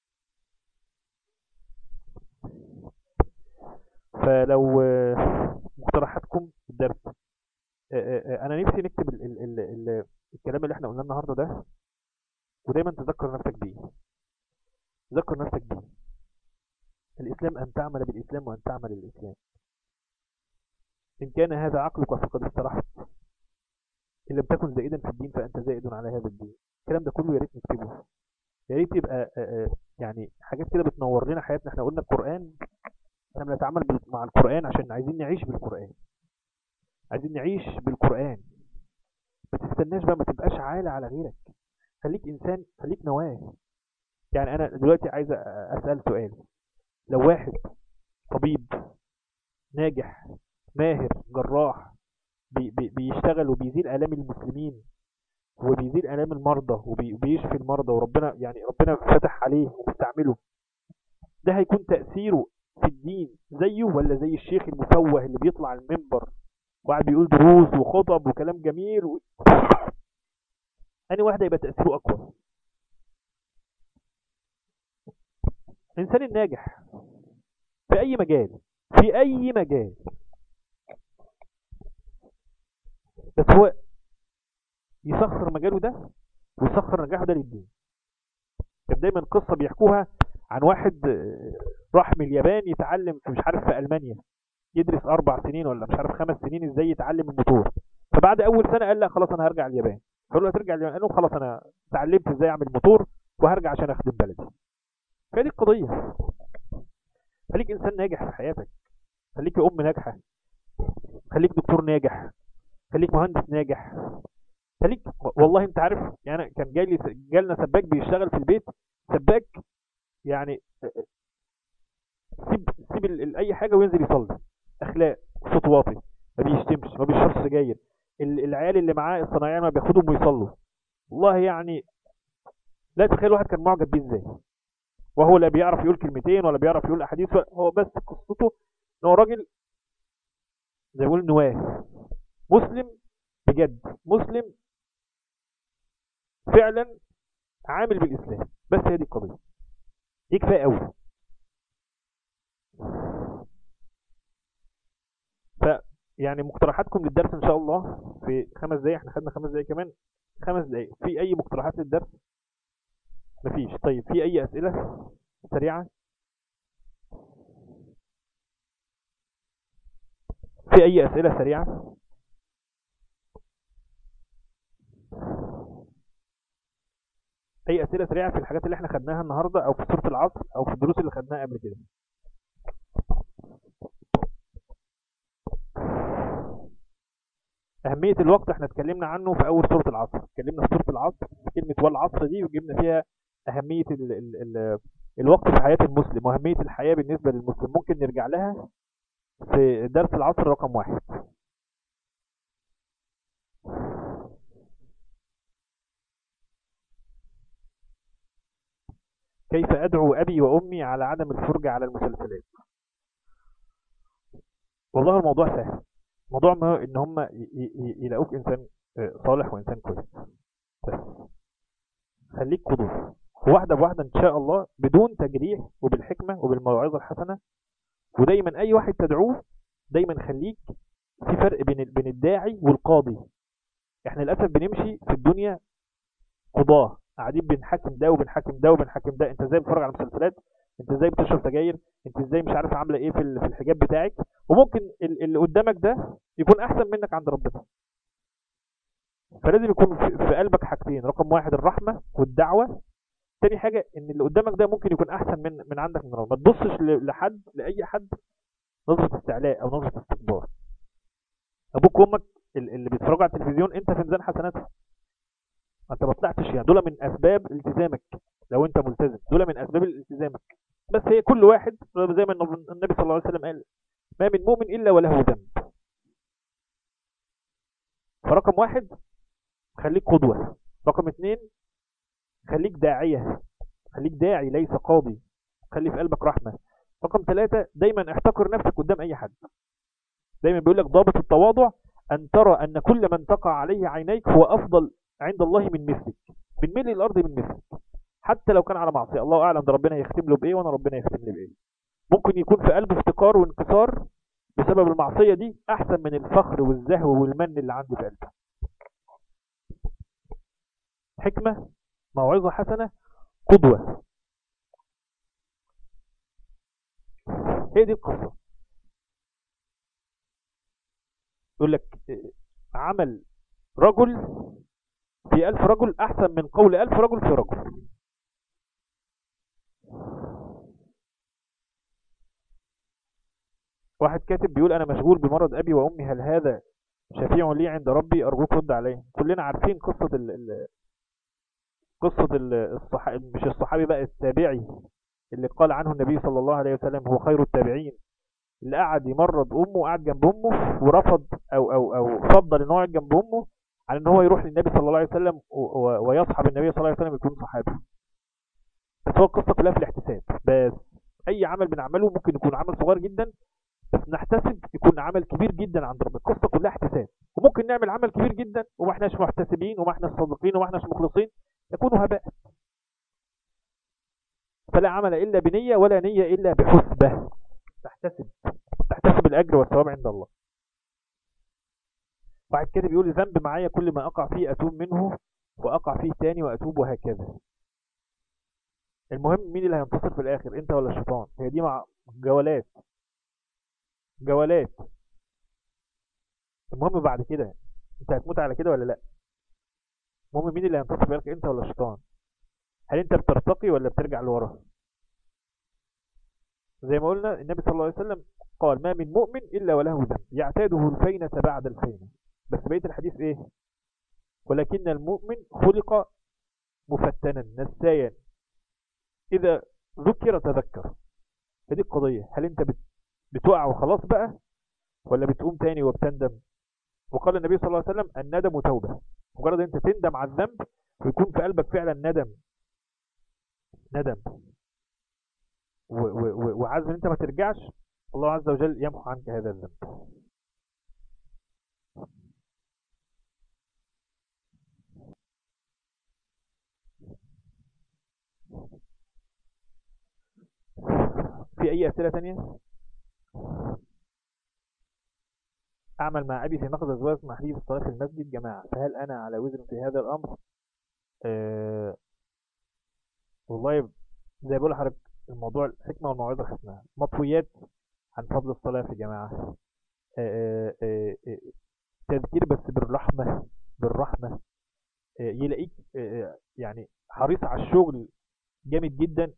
فلو مقترحاتكم في الدرس، انا نفسي نكتب الكلام اللي احنا قلناه النهارده ده، ودايما تذكر نفسك بيه. تذكر نفسك بيه. الاسلام ان تعمل بالاسلام وان تعمل الاسلام. ان كان هذا عقلك فقد استرحت، ان لم تكن زائدا في الدين فانت زائد على هذا الدين. الكلام ده كله يا ريت نكتبه، يا ريت يبقى يعني حاجات كده بتنور لنا حياتنا. احنا قلنا القرآن، احنا بنتعامل مع القرآن عشان عايزين نعيش بالقرآن، عايزين نعيش بالقرآن. ما تستناش بقى، ما تبقاش عالة على غيرك، خليك إنسان، خليك نواة. يعني أنا دلوقتي عايز أسأل سؤال: لو واحد طبيب ناجح ماهر جراح بيشتغل وبيزيل آلام المسلمين وبيزيل آلام المرضى وبيشفي المرضى، وربنا يعني ربنا فتح عليه وبيستعمله، ده هيكون تأثيره في الدين زيه ولا زي الشيخ المفوه اللي بيطلع المنبر وقاعد بيقول دروس وخطب وكلام جميل أنهي واحدة يبقى تأثيره أقوى؟ الإنسان الناجح في أي مجال، في أي مجال، بس هو يسخر مجاله ده ويسخر نجاحه ده للدين. كان دايما قصة بيحكوها عن واحد راح من اليابان يتعلم في مش عارف في ألمانيا، يدرس 4 سنين ولا مش عارف 5 سنين ازاي يتعلم الموتور. فبعد اول سنة قال لا خلاص انا هرجع اليابان. فقال له هترجع اليابان؟ قال له خلاص انا اتعلمت ازاي اعمل موتور وهرجع عشان اخدم بلدي. فدي القضية. خليك انسان ناجح في حياتك، خليك ام ناجحة، خليك دكتور ناجح، خليك مهندس ناجح، خليك والله انت عارف يعني كان جالنا سباك بيشتغل في البيت، سباك يعني سيب اي حاجة وينزل يصلي، اخلاق، صوت واطي، ما بيشتمش، ما بيشربش سجاير. العيال اللي معاه الصنايعيه ما بياخدهم ويصلوا. والله يعني لا تتخيل واحد كان معجب بيه ازاي، وهو لا بيعرف يقول كلمتين ولا بيعرف يقول احاديث، هو بس قصته ان هو راجل زي ما بيقول نواه، مسلم بجد، مسلم فعلا عامل بالإسلام، بس هي دي القضية، دي كفاية قوي. ف يعني مقترحاتكم للدرس ان شاء الله في 5 دقايق، احنا خدنا 5 دقايق كمان، 5 دقايق، في اي مقترحات للدرس؟ مفيش. طيب في اي اسئلة سريعة؟ في اي اسئلة سريعة؟ اي اسئلة سريعة في الحاجات اللي احنا خدناها النهاردة، او في سورة العصر، او في الدروس اللي خدناها قبل كده؟ أهمية الوقت احنا اتكلمنا عنه في أول سورة العصر، اتكلمنا في سورة العصر في كلمة والعصر دي، وجبنا فيها أهمية الوقت في حياة المسلم، وأهمية الحياة بالنسبة للمسلم. ممكن نرجع لها في درس العصر رقم 1. كيف أدعو أبي وأمي على عدم الفرجة على المسلسلات؟ والله الموضوع سهل، موضوع ما إن هم يلاقوك إنسان صالح وإنسان كويس، بس خليك قدوة، واحدة بواحدة إن شاء الله، بدون تجريح، وبالحكمة وبالموعظة الحسنة. ودايما أي واحد تدعوه دايما خليك في فرق بين الداعي والقاضي. احنا للاسف بنمشي في الدنيا قضاه، قاعدين بنحاكم ده وبنحاكم ده وبنحاكم ده. انت ازاي بتتفرج على مسلسلات؟ انت ازاي بتشرب سجاير؟ انت ازاي مش عارف عامله ايه في الحجاب بتاعك؟ وممكن اللي قدامك ده يكون احسن منك عند ربنا. فلازم يكون في قلبك حاجتين: رقم 1 الرحمه والدعوه، تاني حاجه ان اللي قدامك ده ممكن يكون احسن من عندك من ربنا. ما تبصش لحد، لاي حد، نظره استعلاء او نظره استكبار. ابوك وامك اللي بيتفرجوا على التلفزيون انت في ميزان حسناتهم، ما انت ما طلعتش يعني، دول من اسباب التزامك. لو انت ملتزم دول من اسباب التزامك. بس هي كل واحد زي ما النبي صلى الله عليه وسلم قال: ما من مؤمن الا وله ذنب. فرقم 1 خليك قدوة، رقم 2 خليك داعية، خليك داعي ليس قاضي، خلي في قلبك رحمة. رقم 3 دايما احتقر نفسك قدام اي حد. دايما بيقول لك ضابط التواضع ان ترى ان كل من تقع عليه عينيك هو افضل عند الله من مثلك، من ملء الارض من مثلك، حتى لو كان على معصية. الله اعلم ده ربنا يختم له بايه، وانا ربنا يختم لي بايه. ممكن يكون في قلبه افتقار وانكسار بسبب المعصية دي، احسن من الفخر والزهو والمن اللي عندي في قلبه. حكمة، موعظة حسنة، قدوة، هي دي القصة. يقول لك عمل رجل في 1000 رجل احسن من قول 1000 رجل في رجل. واحد كاتب بيقول: انا مشغول بمرض ابي وامي، هل هذا شفيع لي عند ربي؟ ارجوك رد عليه. كلنا عارفين قصة مش الصحابي بقى، التابعي اللي قال عنه النبي صلى الله عليه وسلم هو خير التابعين، اللي قعد يمرض امه وقعد جنب امه، ورفض او فضل ان هو يقعد جنب امه على ان هو يروح للنبي صلى الله عليه وسلم ويصحب النبي صلى الله عليه وسلم يكون صحابه. بس هو القصه كلها في الاحتساب. بس اي عمل بنعمله ممكن يكون عمل صغير جدا، بس نحتسب يكون عمل كبير جدا عند ربنا. القصه كلها احتساب. وممكن نعمل عمل كبير جدا وما احناش محتسبين وما احناش صادقين وما احناش مخلصين، يكون هباء. فلا عمل الا بنيه، ولا نيه الا بحسبه. تحتسب الاجر والثواب عند الله. بعد كده بيقول: ذنب معايا كل ما اقع فيه اتوب منه، واقع فيه تاني واتوب، وهكذا. المهم مين اللي هينتصر في الاخر، انت ولا الشيطان؟ هي دي مع جولات، جولات. المهم بعد كده انت هتموت على كده ولا لا؟ المهم مين اللي هينتصر في الاخر، انت ولا الشيطان؟ هل انت بترتقي ولا بترجع لورا؟ زي ما قلنا النبي صلى الله عليه وسلم قال: ما من مؤمن الا وله ذنب يعتاده الفينة بعد الفينة. بس بقيه الحديث ايه؟ ولكن المؤمن خلق مفتنا نسايا اذا ذكر تذكر. فدي القضية، هل انت بتقع وخلاص بقى، ولا بتقوم تاني وبتندم؟ وقال النبي صلى الله عليه وسلم: الندم توبة. مجرد انت تندم على الذنب ويكون في قلبك فعلا ندم وعزم ان انت ما ترجعش، الله عز وجل يمحو عنك هذا الذنب. اي اسئله تانية؟ اعمل مع ابي في نقض ازواج محلي في الصلاه في المسجد جماعه، فهل انا على وزر في هذا الامر؟ أه والله زي بقول لحضرتك، الموضوع الحكمه والموعظه الحسنه، مطويات عن فضل الصلاه في جماعه. أه أه أه تذكير بس بالرحمه، بالرحمه. يلاقيك يعني حريص على الشغل جامد جدا،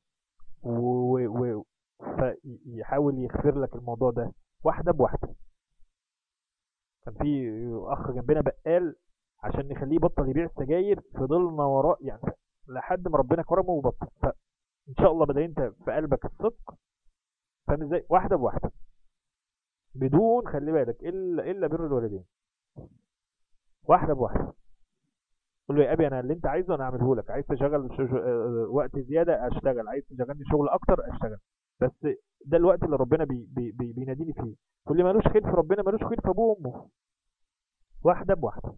فيحاول يغفر لك الموضوع ده واحده بواحده. كان في اخ جنبنا بقال، عشان نخليه يبطل يبيع السجاير فضلنا وراه يعني لحد ما ربنا كرمه وبطل. فان شاء الله بدل انت في قلبك الصدق، فاهم ازاي؟ واحده بواحده، بدون خلي بالك الا بر الوالدين، واحده بواحده. قول له يا ابي انا اللي انت عايزه انا اعمله لك، عايز تشغل وقت زياده اشتغل، عايز تشغلني شغل اكتر اشتغل، بس ده الوقت اللي ربنا بيناديني فيه. واللي مالوش خير في ربنا مالوش خير في ابوه وامه. واحده بواحده.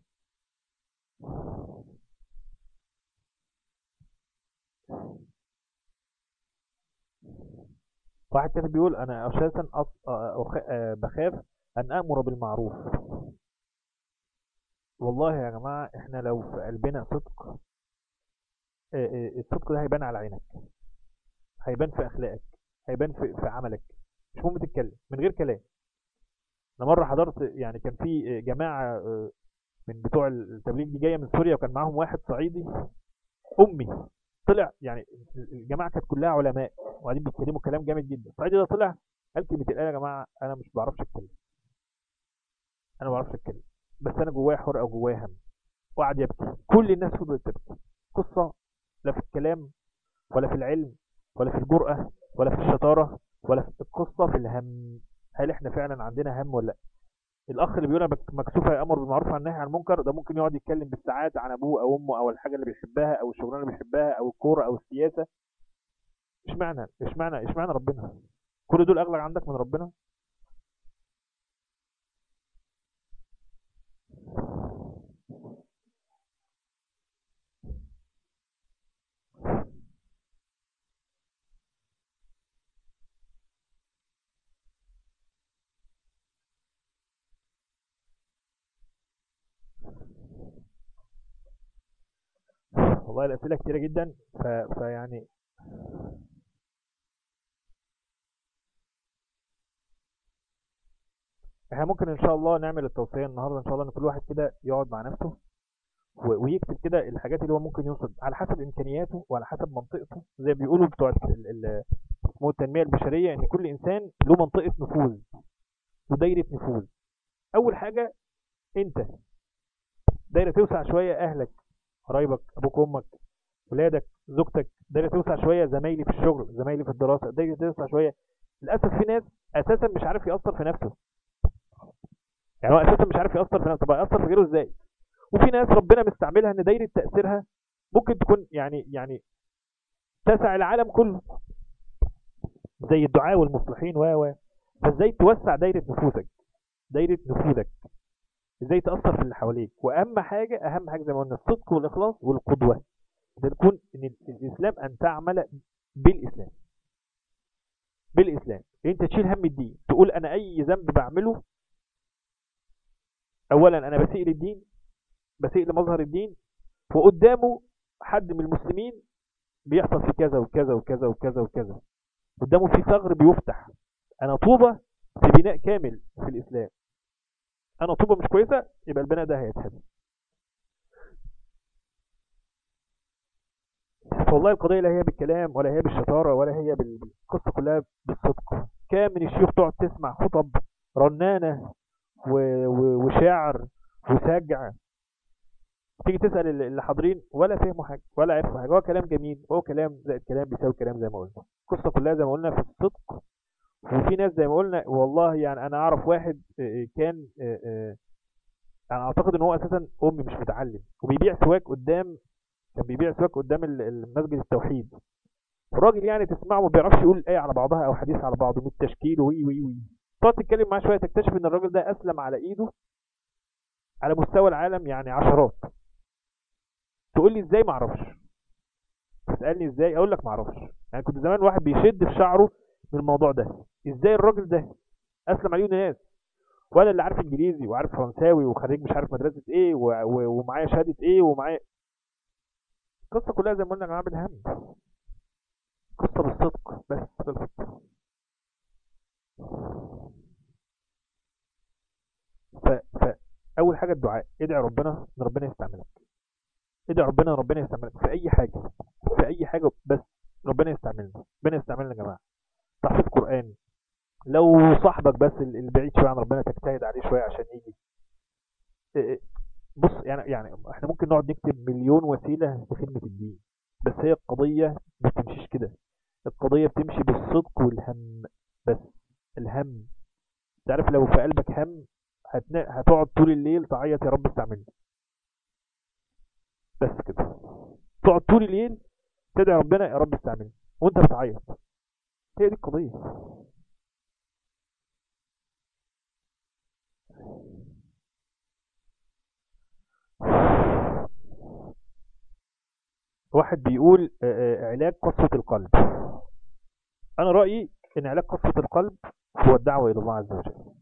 واحد كان بيقول انا اساسا بخاف ان امر بالمعروف. والله يا جماعه احنا لو في قلبنا صدق، الصدق ده هيبان على عينك، هيبان في اخلاقك، هيبان في عملك. مش مهم تتكلم من غير كلام. انا مره حضرت يعني كان في جماعه من بتوع التبليغ دي جايه من سوريا، وكان معاهم واحد صعيدي امي. طلع يعني الجماعه كانت كلها علماء وقاعدين بيتكلموا كلام جامد جدا. الصعيدي ده طلع قال كلمتين، قال يا جماعه انا مش بعرفش اتكلم، انا ما بعرفش اتكلم، بس انا جوايا حرقه وجوايا هم. وقعد يبكي، كل الناس فضلت تبكي. قصه لا في الكلام ولا في العلم ولا في الجرأة ولا في الشطارة، ولا في القصة في الهم. هل احنا فعلا عندنا هم ولا لا؟ الاخ اللي بيقول أنا مكسوف يامر بالمعروف عن النهي عن المنكر، ده ممكن يقعد يتكلم بالساعات عن ابوه او امه او الحاجه اللي بيحبها او الشغلانه اللي بيحبها او الكوره او السياسه. اشمعنى ربنا؟ كل دول اغلى عندك من ربنا؟ والله الاسئله كتيره جدا. فيعني احنا ممكن ان شاء الله نعمل التوصيه النهارده ان شاء الله، ان كل واحد كده يقعد مع نفسه ويكتب كده الحاجات اللي هو ممكن يوصل على حسب امكانياته وعلى حسب منطقته. زي بيقولوا بتوع اسمه التنميه البشريه، ان كل انسان له منطقه نفوذ ودايره نفوذ. اول حاجه انت دايره توسع شويه، اهلك، قرايبك، ابوك وامك، ولادك، زوجتك. دايره توسع شويه، زمايلي في الشغل، زمايلي في الدراسه. دايره توسع شويه. للاسف في ناس اساسا مش عارف ياثر في نفسه، يعني هو اساسا مش عارف ياثر في نفسه، طب هياثر في غيره ازاي؟ وفي ناس ربنا مستعملها ان دايره تاثيرها ممكن تكون يعني تسع العالم كله، زي الدعاء والمصلحين فازاي توسع دايره نفوذك، دايره نفوذك، ازاي تاثر في اللي حواليك. واهم حاجه، اهم حاجه زي ما قلنا الصدق والاخلاص والقدوه. ده تكون ان الاسلام ان تعمل بالاسلام، بالاسلام. انت تشيل هم الدين، تقول انا اي ذنب بعمله اولا انا بسيء للدين، بسيء لمظهر الدين، وقدامه حد من المسلمين بيحصل في كذا وكذا وكذا وكذا وكذا، قدامه في ثغر بيفتح. انا طوبه في بناء كامل في الاسلام، انا طوبه مش كويسه يبقى البناء ده هيتهدم. والله القضيه لا هي بالكلام ولا هي بالشطاره ولا هي بالقصه، كلها بالصدق. كام من الشيوخ تقعد تسمع خطب رنانه وشعر وسجع، تيجي تسال اللي حاضرين ولا فهموا حاجه ولا عرفوا حاجه. هو كلام جميل، هو كلام زائد كلام بيساوي كلام زي ما قلنا. القصه كلها زي ما قلنا في الصدق. وفي ناس زي ما قلنا والله، يعني انا اعرف واحد كان انا اعتقد ان هو اساسا امي مش متعلم، وبيبيع سواك قدام، كان بيبيع سواك قدام المسجد التوحيد. الراجل يعني تسمعه ما بيعرفش يقول ايه على بعضها او حديث على بعضه من التشكيل وي وي وي. تقعد تتكلم معاه شويه تكتشف ان الراجل ده اسلم على ايده على مستوى العالم يعني عشرات. تقول لي ازاي؟ ما اعرفش. تسالني ازاي؟ اقول لك ما اعرفش. يعني كنت زمان واحد بيشد في شعره من الموضوع ده. ازاي الراجل ده اسلم عليه ناس، وانا اللي عارف انجليزي وعارف فرنساوي وخريج مش عارف مدرسه ايه ومعايا شهاده ايه ومعايا. القصه كلها زي ما قلنا يا جماعه بالهم، قصه بالصدق بس خلصت. فاول حاجه الدعاء، ادعي ربنا ان ربنا يستعملك، ادعي ربنا ان ربنا يستعملك في اي حاجه، في اي حاجه بس ربنا يستعملنا، ربنا يستعملنا يا جماعه. تحفيظ قران، لو صاحبك بس البعيد شويه عن ربنا تجتهد عليه شويه عشان يجي. بص يعني احنا ممكن نقعد نكتب مليون وسيله لخدمه الدين، بس هي القضيه ما بتمشيش كده. القضيه بتمشي بالصدق والهم بس. الهم، تعرف لو في قلبك هم هتقعد طول الليل تعيط يا رب استعملني، بس كده. تقعد طول الليل تدعي ربنا يا رب استعملني وانت بتعيط. هي دي القضيه. واحد بيقول علاج قسوة القلب. انا رأيي ان علاج قسوة القلب هو الدعوة الى الله عز وجل،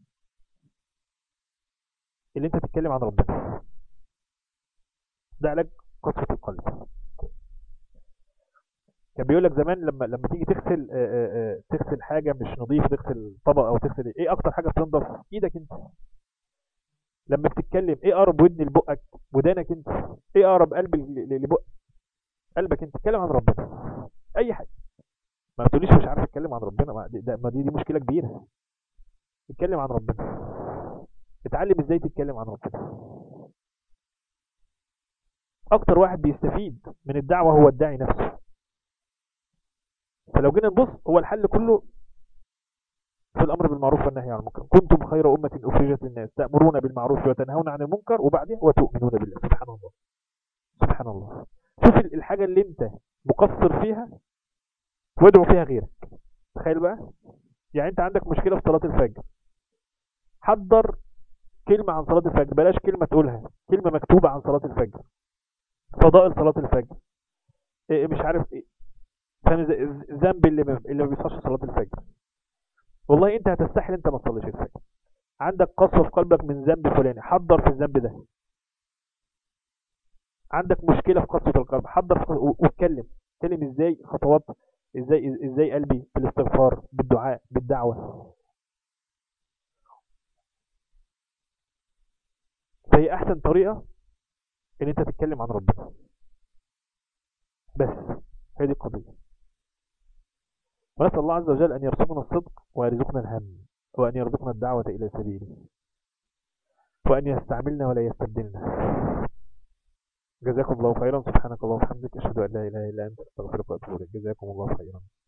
اللي انت تتكلم عن ربنا، ده علاج قسوة القلب. كان بيقول لك زمان لما تيجي تغسل تغسل حاجة مش نظيفة، تغسل طبق او تغسل ايه اكتر حاجة بتنضف؟ ايدك انت. لما بتتكلم ايه اقرب ودن لبقك؟ ودانك انت. ايه اقرب قلب لبقك؟ قلبك انت. تتكلم عن ربنا اي حاجة. ما تقوليش مش عارف اتكلم عن ربنا، ما دي مشكلة كبيرة. اتكلم عن ربنا، اتعلم ازاي تتكلم عن ربنا. اكتر واحد بيستفيد من الدعوة هو الداعي نفسه. فلو جينا نبص، هو الحل كله في الامر بالمعروف والنهي عن المنكر. كنتم خير امة اخرجت للناس تأمرون بالمعروف وتنهون عن المنكر وبعدها وتؤمنون بالله. سبحان الله، سبحان الله. شوف الحاجة اللي انت مقصر فيها وادعو فيها غيرك. تخيل بقى، يعني انت عندك مشكلة في صلاة الفجر، حضر كلمة عن صلاة الفجر، بلاش كلمة تقولها، كلمة مكتوبة عن صلاة الفجر، فضائل صلاة الفجر، إيه مش عارف ايه، فاهم الذنب اللي ما بيصحش صلاة الفجر. والله انت هتستحيل انت ما تصليش الفجر. عندك قسوة في قلبك من ذنب فلاني، حضر في الذنب ده. عندك مشكلة في قسوة القلب، حضر واتكلم. اتكلم ازاي، خطوات ازاي قلبي بالاستغفار بالدعاء بالدعوة. فهي احسن طريقة ان انت تتكلم عن ربنا بس. هي دي القضية. ونسأل الله عز وجل ان يرزقنا الصدق ويرزقنا الهم، وان يرزقنا الدعوة الى سبيله، وان يستعملنا ولا يستبدلنا. جزاكم الله خيرا. سبحانك اللهم وبحمدك، اشهد ان لا اله الا انت، استغفرك واتوب اليك. جزاكم الله خيرا.